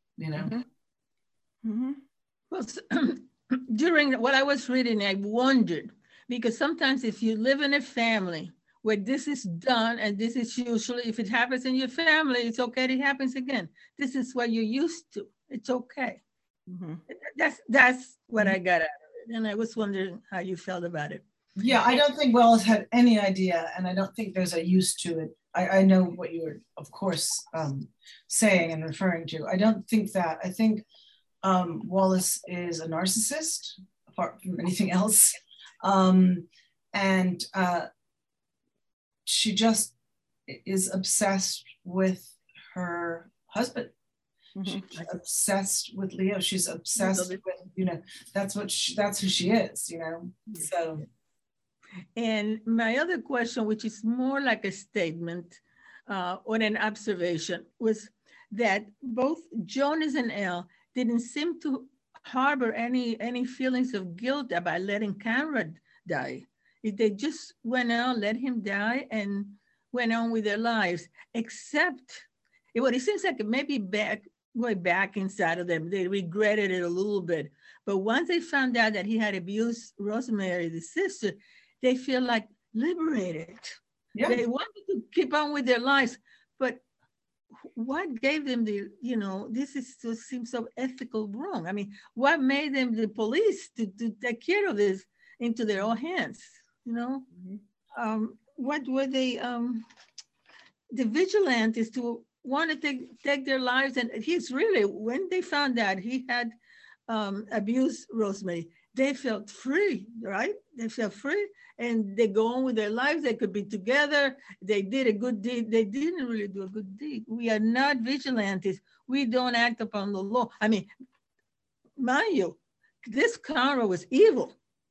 Well, during what I was reading, I wondered, because sometimes if you live in a family where this is done, and this is usually, if it happens in your family, it's okay, it happens again. This is what you're used to. It's okay. That's what I got out of it. And I was wondering how you felt about it. Yeah, I don't think Wallace had any idea, and I don't think there's a used to it. I know what you were, of course, saying and referring to. I don't think that. I think Wallace is a narcissist, apart from anything else. She just is obsessed with her husband. She's obsessed with Leo. She's obsessed with, that's who she is, so. And my other question, which is more like a statement or an observation, was that both Jonas and Elle didn't seem to harbor any feelings of guilt about letting Conrad die. They just went on, let him die, and went on with their lives, except it seems like maybe way back inside of them, they regretted it a little bit. But once they found out that he had abused Rosemary, the sister, they feel like liberated. Yeah. They wanted to keep on with their lives, but what gave them seems so ethical wrong? I mean, what made them the police to take care of this into their own hands? What were they? The vigilantes to want to take their lives, and he's really, when they found out he had abused Rosemary, they felt free, right? They felt free, and they go on with their lives. They could be together. They did a good deed. They didn't really do a good deed. We are not vigilantes. We don't act upon the law. I mean, mind you, this Conrad was evil.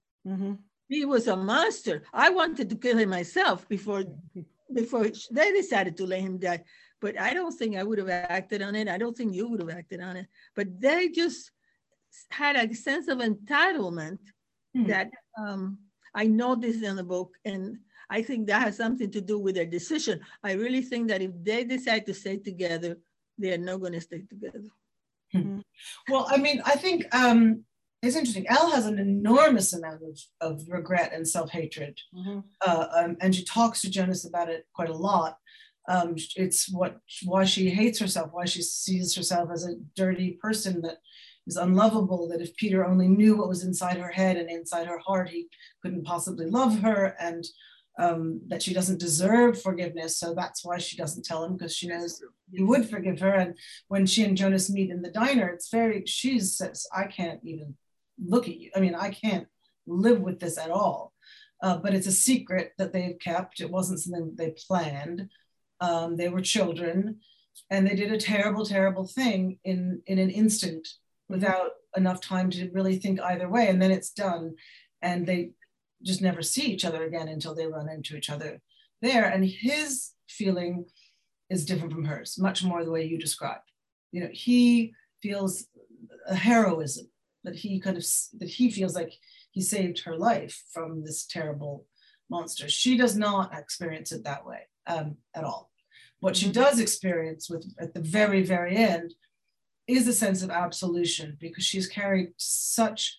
He was a monster. I wanted to kill him myself before they decided to let him die. But I don't think I would have acted on it. I don't think you would have acted on it. But they just had a sense of entitlement that I know this in the book, and I think that has something to do with their decision. I really think that if they decide to stay together, they are not going to stay together. Well, I mean, I think it's interesting. Elle has an enormous amount of regret and self-hatred, and she talks to Jonas about it quite a lot. It's why she hates herself, why she sees herself as a dirty person that is unlovable, that if Peter only knew what was inside her head and inside her heart, he couldn't possibly love her, and that she doesn't deserve forgiveness. So that's why she doesn't tell him, because she knows he would forgive her. And when she and Jonas meet in the diner, she says, I can't even look at you. I mean, I can't live with this at all. But it's a secret that they've kept. It wasn't something they planned. They were children, and they did a terrible, terrible thing in an instant without enough time to really think either way. And then it's done, and they just never see each other again until they run into each other there. And his feeling is different from hers, much more the way you described. He feels a heroism, that he feels like he saved her life from this terrible monster. She does not experience it that way at all. What she does experience at the very, very end is a sense of absolution, because she's carried such,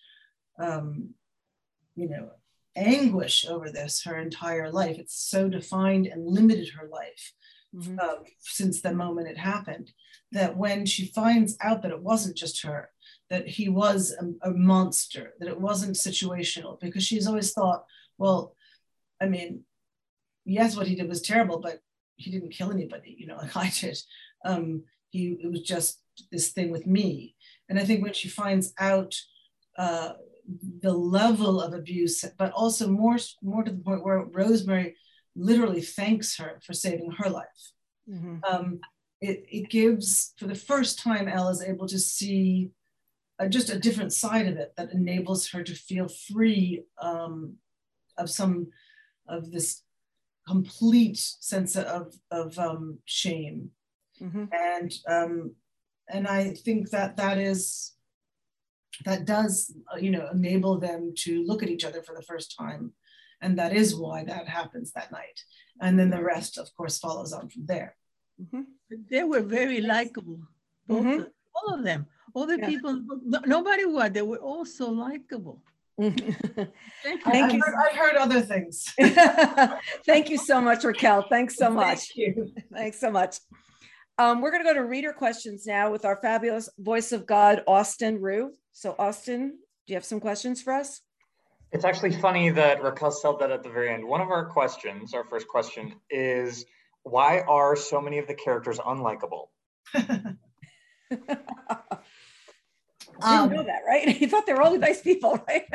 anguish over this her entire life. It's so defined and limited her life since the moment it happened, that when she finds out that it wasn't just her, that he was a monster, that it wasn't situational, because she's always thought, well, I mean, yes, what he did was terrible, but he didn't kill anybody, like I did. It was just this thing with me. And I think when she finds out the level of abuse, but also more to the point where Rosemary literally thanks her for saving her life. It gives, for the first time, Elle is able to see just a different side of it that enables her to feel free of this complete sense of shame. And I think that does, enable them to look at each other for the first time. And that is why that happens that night. And then the rest, of course, follows on from there. They were very likable, all of them. All the people, nobody was, they were all so likable. Thank you. I've heard other things. Thank you so much, Raquel. Thanks so much. Thank you. Thanks so much. We're going to go to reader questions now with our fabulous voice of God, Austin Rue. So Austin, do you have some questions for us? It's actually funny that Raquel said that at the very end. One of our questions, our first question, is why are so many of the characters unlikable? You know that, right? You thought they were all nice people, right?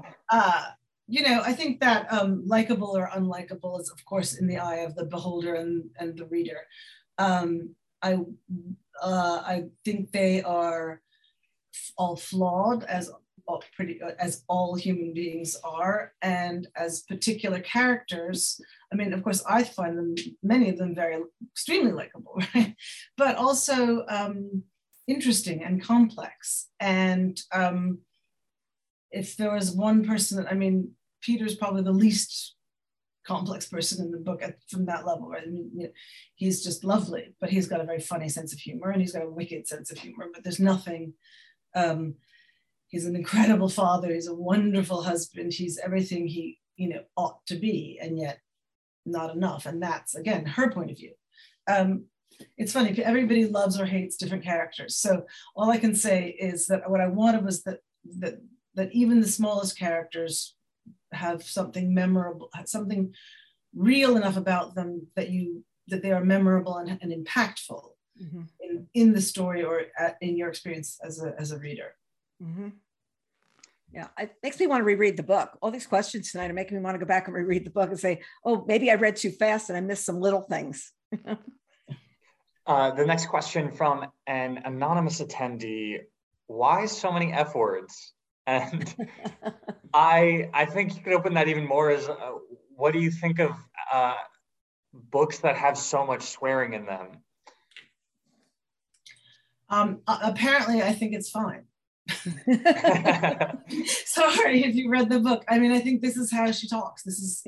I think that likable or unlikable is, of course, in the eye of the beholder and the reader. I think they are all flawed, as all human beings are, and as particular characters. I mean, of course, I find many of them extremely likable, right? But also interesting and complex. And if there was one person, Peter's probably the least complex person in the book from that level, right? He's just lovely, but he's got a very funny sense of humor, and he's got a wicked sense of humor, but there's nothing, he's an incredible father, he's a wonderful husband, he's everything he, ought to be, and yet not enough. And that's, again, her point of view. It's funny, everybody loves or hates different characters. So all I can say is that what I wanted was that even the smallest characters have something memorable, something real enough about them that they are memorable and impactful in the story or in your experience as a reader. Yeah, it makes me want to reread the book. All these questions tonight are making me want to go back and reread the book and say, oh, maybe I read too fast and I missed some little things. The next question from an anonymous attendee: why so many F words? And I think you could open that even more as what do you think of books that have so much swearing in them? Apparently, I think it's fine. Sorry if you read the book. I think this is how she talks. This is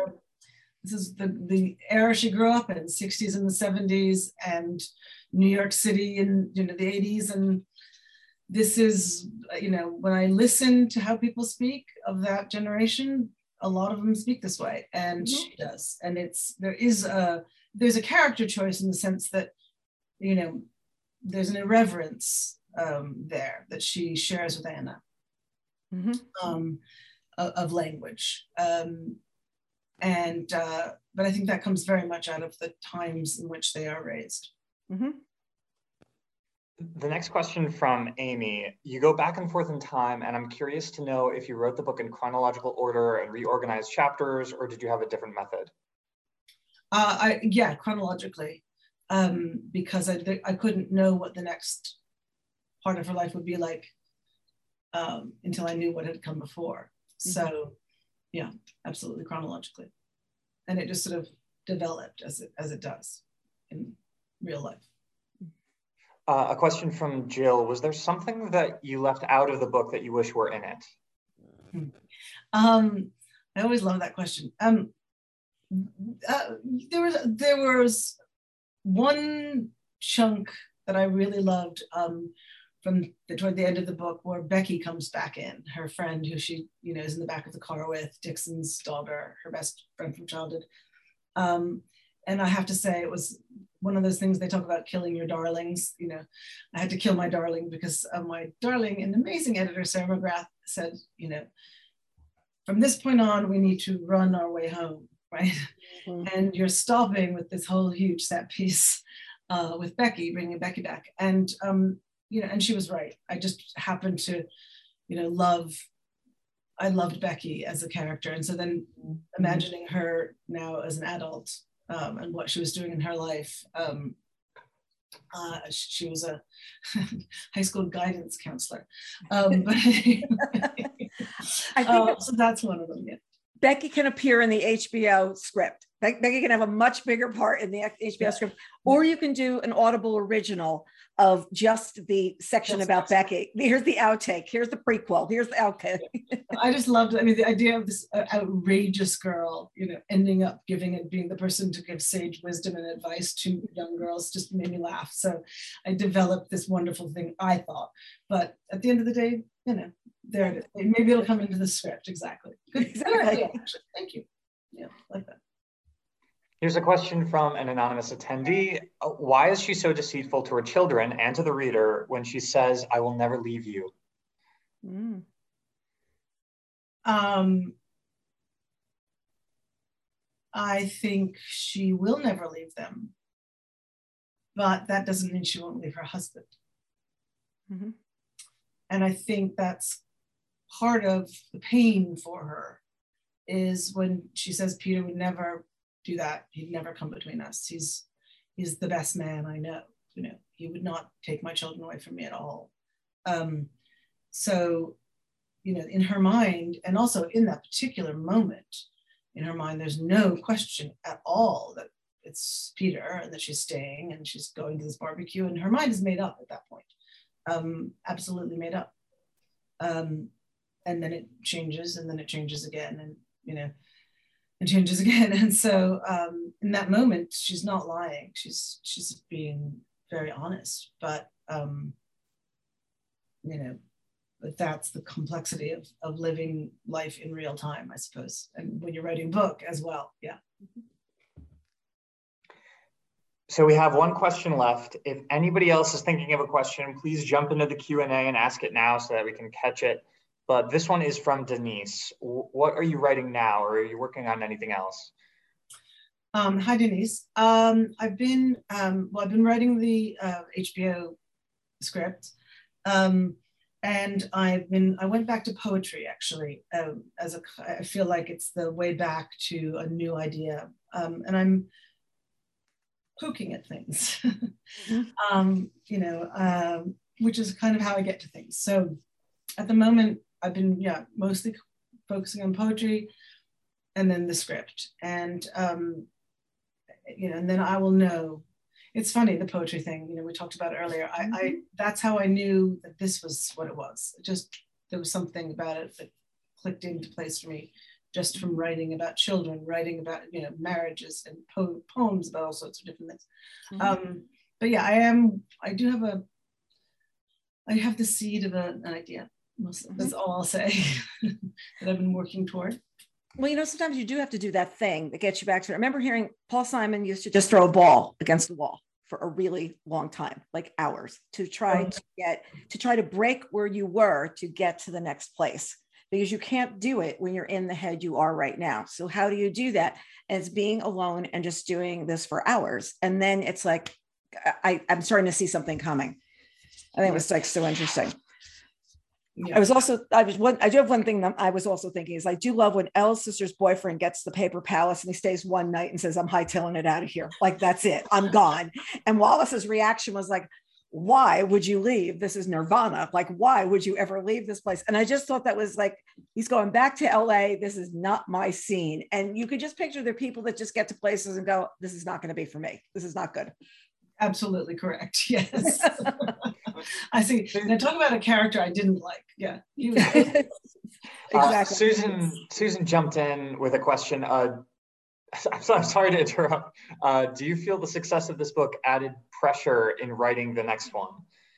the era she grew up in, 60s and the 70s, and New York City in the 80s. And this is, when I listen to how people speak of that generation, a lot of them speak this way, and she does. And there's a character choice in the sense that, there's an irreverence there that she shares with Anna of language. But I think that comes very much out of the times in which they are raised. The next question from Amy: you go back and forth in time, and I'm curious to know if you wrote the book in chronological order and reorganized chapters, or did you have a different method? Chronologically, because I couldn't know what the next part of her life would be like until I knew what had come before. So yeah, absolutely chronologically. And it just sort of developed as it does in real life. A question from Jill: was there something that you left out of the book that you wish were in it? I always love that question. There was one chunk that I really loved toward the end of the book, where Becky comes back in, her friend who she is in the back of the car with, Dixon's daughter, her best friend from childhood. And I have to say, it was one of those things they talk about, killing your darlings. I had to kill my darling because my darling and amazing editor, Sarah McGrath, said, from this point on, we need to run our way home, right? And you're stopping with this whole huge set piece with Becky, bringing Becky back. And, and she was right. I just happened to, I loved Becky as a character. And so then imagining her now as an adult and what she was doing in her life. She was a high school guidance counselor. But I think so that's one of them. Yeah. Becky can appear in the HBO script. Becky can have a much bigger part in the HBO script, or you can do an Audible original of just the section about Becky. Here's the outtake. Here's the prequel. Here's the outtake. I just loved it. I mean, the idea of this outrageous girl, ending up being the person to give sage wisdom and advice to young girls just made me laugh. So I developed this wonderful thing, I thought. But at the end of the day, there it is. Maybe it'll come into the script. Exactly. Good idea, actually. Thank you. Yeah, like that. Here's a question from an anonymous attendee. Why is she so deceitful to her children and to the reader when she says, "I will never leave you"? I think she will never leave them, but that doesn't mean she won't leave her husband. Mm-hmm. And I think that's part of the pain for her, is when she says Peter would never do that. He'd never come between us. He's the best man I know. He would not take my children away from me at all. So, in her mind, and also in that particular moment, in her mind, there's no question at all that it's Peter and that she's staying and she's going to this barbecue, and her mind is made up at that point. Absolutely made up. And then it changes, and then it changes again, and it changes again. And so in that moment, she's not lying. She's being very honest, but but that's the complexity of living life in real time, I suppose. And when you're writing a book as well, yeah. So we have one question left. If anybody else is thinking of a question, please jump into the Q&A and ask it now so that we can catch it. But this one is from Denise. What are you writing now, or are you working on anything else? Hi, Denise. I've been writing the HBO script, and I went back to poetry actually. I feel like it's the way back to a new idea, and I'm poking at things, which is kind of how I get to things. So at the moment, I've been mostly focusing on poetry, and then the script, and and then I will know. It's funny, the poetry thing, we talked about earlier. I that's how I knew that this was what it was. There was something about it that clicked into place for me, just from writing about children, writing about marriages and poems about all sorts of different things. But yeah, I have the seed of an idea. That's all I'll say that I've been working toward. Well, sometimes you do have to do that thing that gets you back to it. I remember hearing Paul Simon used to just throw a ball against the wall for a really long time, like hours, to try to break where you were to get to the next place, because you can't do it when you're in the head you are right now. So how do you do that? And it's being alone and just doing this for hours. And then it's like, I'm starting to see something coming. I think it was like so interesting. Yeah. I do have one thing that I was also thinking is I do love when Elle's sister's boyfriend gets the paper palace and he stays one night and says, "I'm hightailing it out of here. Like, that's it. I'm gone." And Wallace's reaction was like, "Why would you leave? This is nirvana. Like, why would you ever leave this place?" And I just thought that was like, he's going back to LA. This is not my scene. And you could just picture the people that just get to places and go, "This is not going to be for me. This is not good." Absolutely correct. Yes. I see. Now talk about a character I didn't like. Yeah. Exactly. Susan jumped in with a question. I'm sorry to interrupt. Do you feel the success of this book added pressure in writing the next one?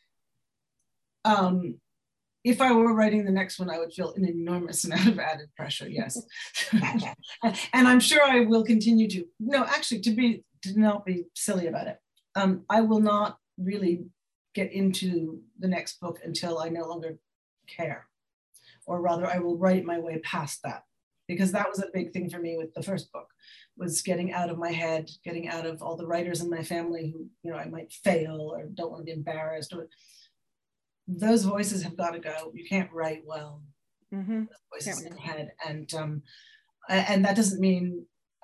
If I were writing the next one, I would feel an enormous amount of added pressure. Yes. And I'm sure I will continue to. No, actually, to not be silly about it. I will not really get into the next book until I no longer care, or rather I will write my way past that, because that was a big thing for me with the first book, was getting out of my head, getting out of all the writers in my family who, I might fail or don't want to be embarrassed, or those voices have got to go. You can't write well. Those voices in your head. And that doesn't mean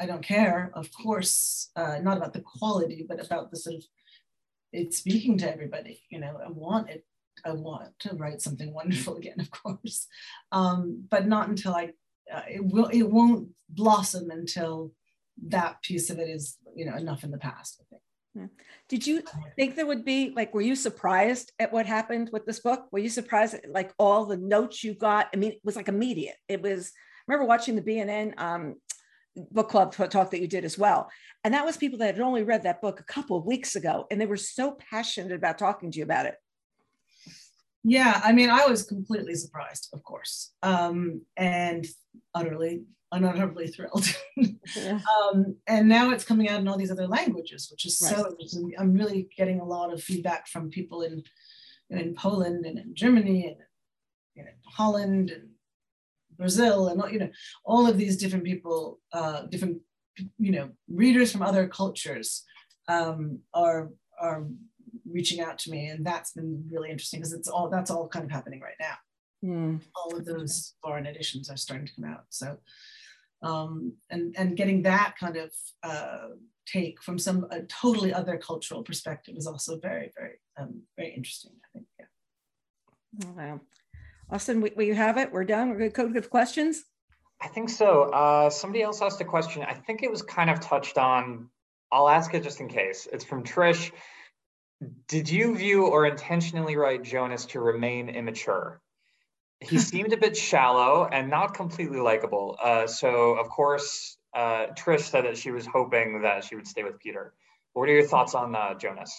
I don't care, of course, not about the quality, but about the sort of, it's speaking to everybody, you know. I want to write something wonderful again, of course, but not until it won't blossom until that piece of it is, you know, enough in the past, I think. Yeah. Did you think there would be, like, were you surprised at what happened with this book? Were you surprised at, like, all the notes you got? I mean, it was like immediate. I remember watching the BNN book club talk that you did as well. And that was people that had only read that book a couple of weeks ago, and they were so passionate about talking to you about it. Yeah, I mean, I was completely surprised, of course, and utterly thrilled. Yeah. And now it's coming out in all these other languages, which is so interesting. I'm really getting a lot of feedback from people in Poland and in Germany and in Holland and Brazil, and, you know, all of these different people, different, you know, readers from other cultures are reaching out to me, and that's been really interesting because that's all kind of happening right now. All of those foreign editions are starting to come out. So, and getting that kind of take from a totally other cultural perspective is also very, very, very interesting, I think. Yeah. Oh, wow. Austin, will you have it? We're done. We're going to go to questions. I think so. Somebody else asked a question. I think it was kind of touched on. I'll ask it just in case. It's from Trish. Did you view or intentionally write Jonas to remain immature? He seemed a bit shallow and not completely likable. So, of course, Trish said that she was hoping that she would stay with Peter. What are your thoughts on Jonas?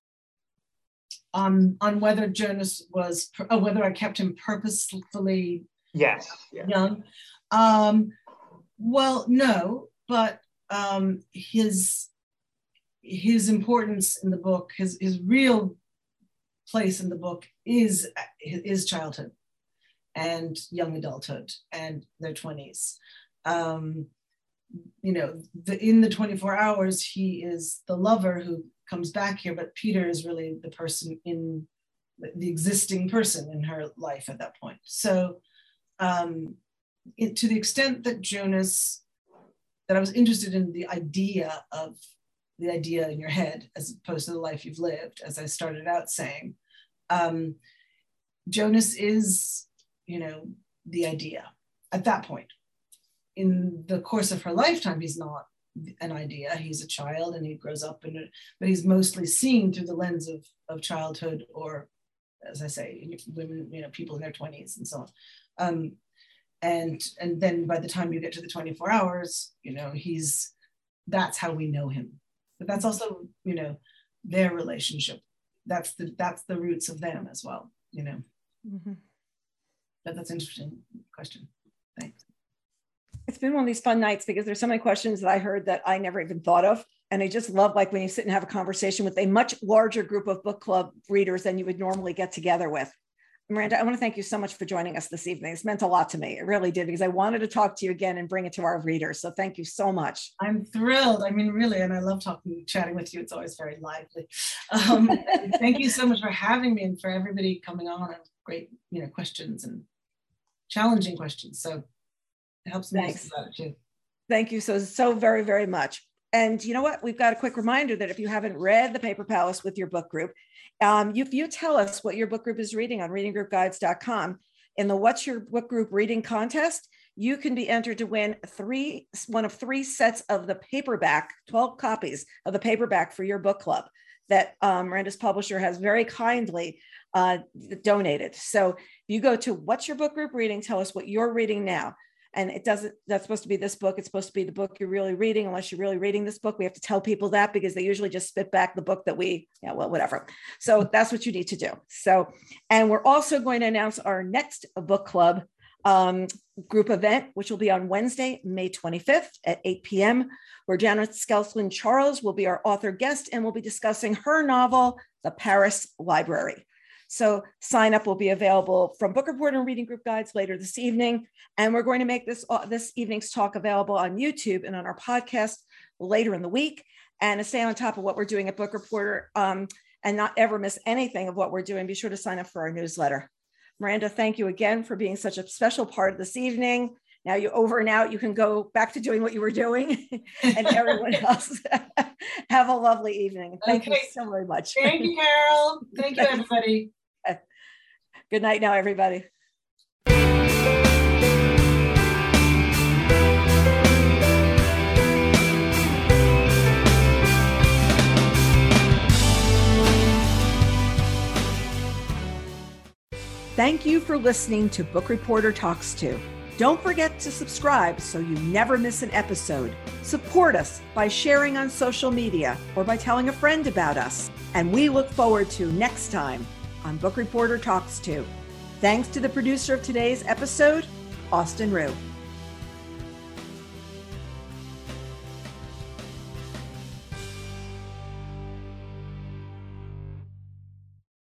On whether Jonas was, whether I kept him purposefully young. Well, no, but his importance in the book, his real place in the book is childhood and young adulthood and their 20s. You know, in the 24 hours, he is the lover who comes back here, but Peter is really the person in the existing person in her life at that point. So to the extent that that I was interested in the idea in your head as opposed to the life you've lived, as I started out saying, Jonas is, you know, the idea at that point. In the course of her lifetime, he's not an idea. He's a child and he grows up but he's mostly seen through the lens of childhood, or, as I say, women, you know, people in their 20s and so on. And then by the time you get to the 24 hours, you know, that's how we know him. But that's also, you know, their relationship. That's the roots of them as well, you know. Mm-hmm. But that's an interesting question. Thanks. It's been one of these fun nights because there's so many questions that I heard that I never even thought of. And I just love, like, when you sit and have a conversation with a much larger group of book club readers than you would normally get together with. Miranda, I want to thank you so much for joining us this evening. It's meant a lot to me. It really did, because I wanted to talk to you again and bring it to our readers. So thank you so much. I'm thrilled. I mean, really, and I love chatting with you. It's always very lively. Thank you so much for having me and for everybody coming on, and great, you know, questions and challenging questions. So it helps me about it too. Thank you so very, very much. And you know what? We've got a quick reminder that if you haven't read The Paper Palace with your book group, if you tell us what your book group is reading on readinggroupguides.com, in the What's Your Book Group Reading contest, you can be entered to win one of 3 sets of the paperback, 12 copies of the paperback for your book club that Miranda's publisher has very kindly donated. So you go to What's Your Book Group Reading, tell us what you're reading now. And that's supposed to be this book. It's supposed to be the book you're really reading, unless you're really reading this book. We have to tell people that because they usually just spit back the book that whatever. So that's what you need to do. So, and we're also going to announce our next book club group event, which will be on Wednesday, May 25th at 8 p.m., where Janet Skelslin Charles will be our author guest, and we'll be discussing her novel, The Paris Library. So sign up will be available from Book Report and Reading Group Guides later this evening. And we're going to make this evening's talk available on YouTube and on our podcast later in the week. And to stay on top of what we're doing at Book Reporter and not ever miss anything of what we're doing, be sure to sign up for our newsletter. Miranda, thank you again for being such a special part of this evening. Now you're over and out. You can go back to doing what you were doing. And everyone else, have a lovely evening. Thank you so very much. Thank you, Carol. Thank you, everybody. Good night now, everybody. Thank you for listening to Book Reporter Talks To. Don't forget to subscribe so you never miss an episode. Support us by sharing on social media or by telling a friend about us. And we look forward to next time on Book Reporter Talks To. Thanks to the producer of today's episode, Austin Rue.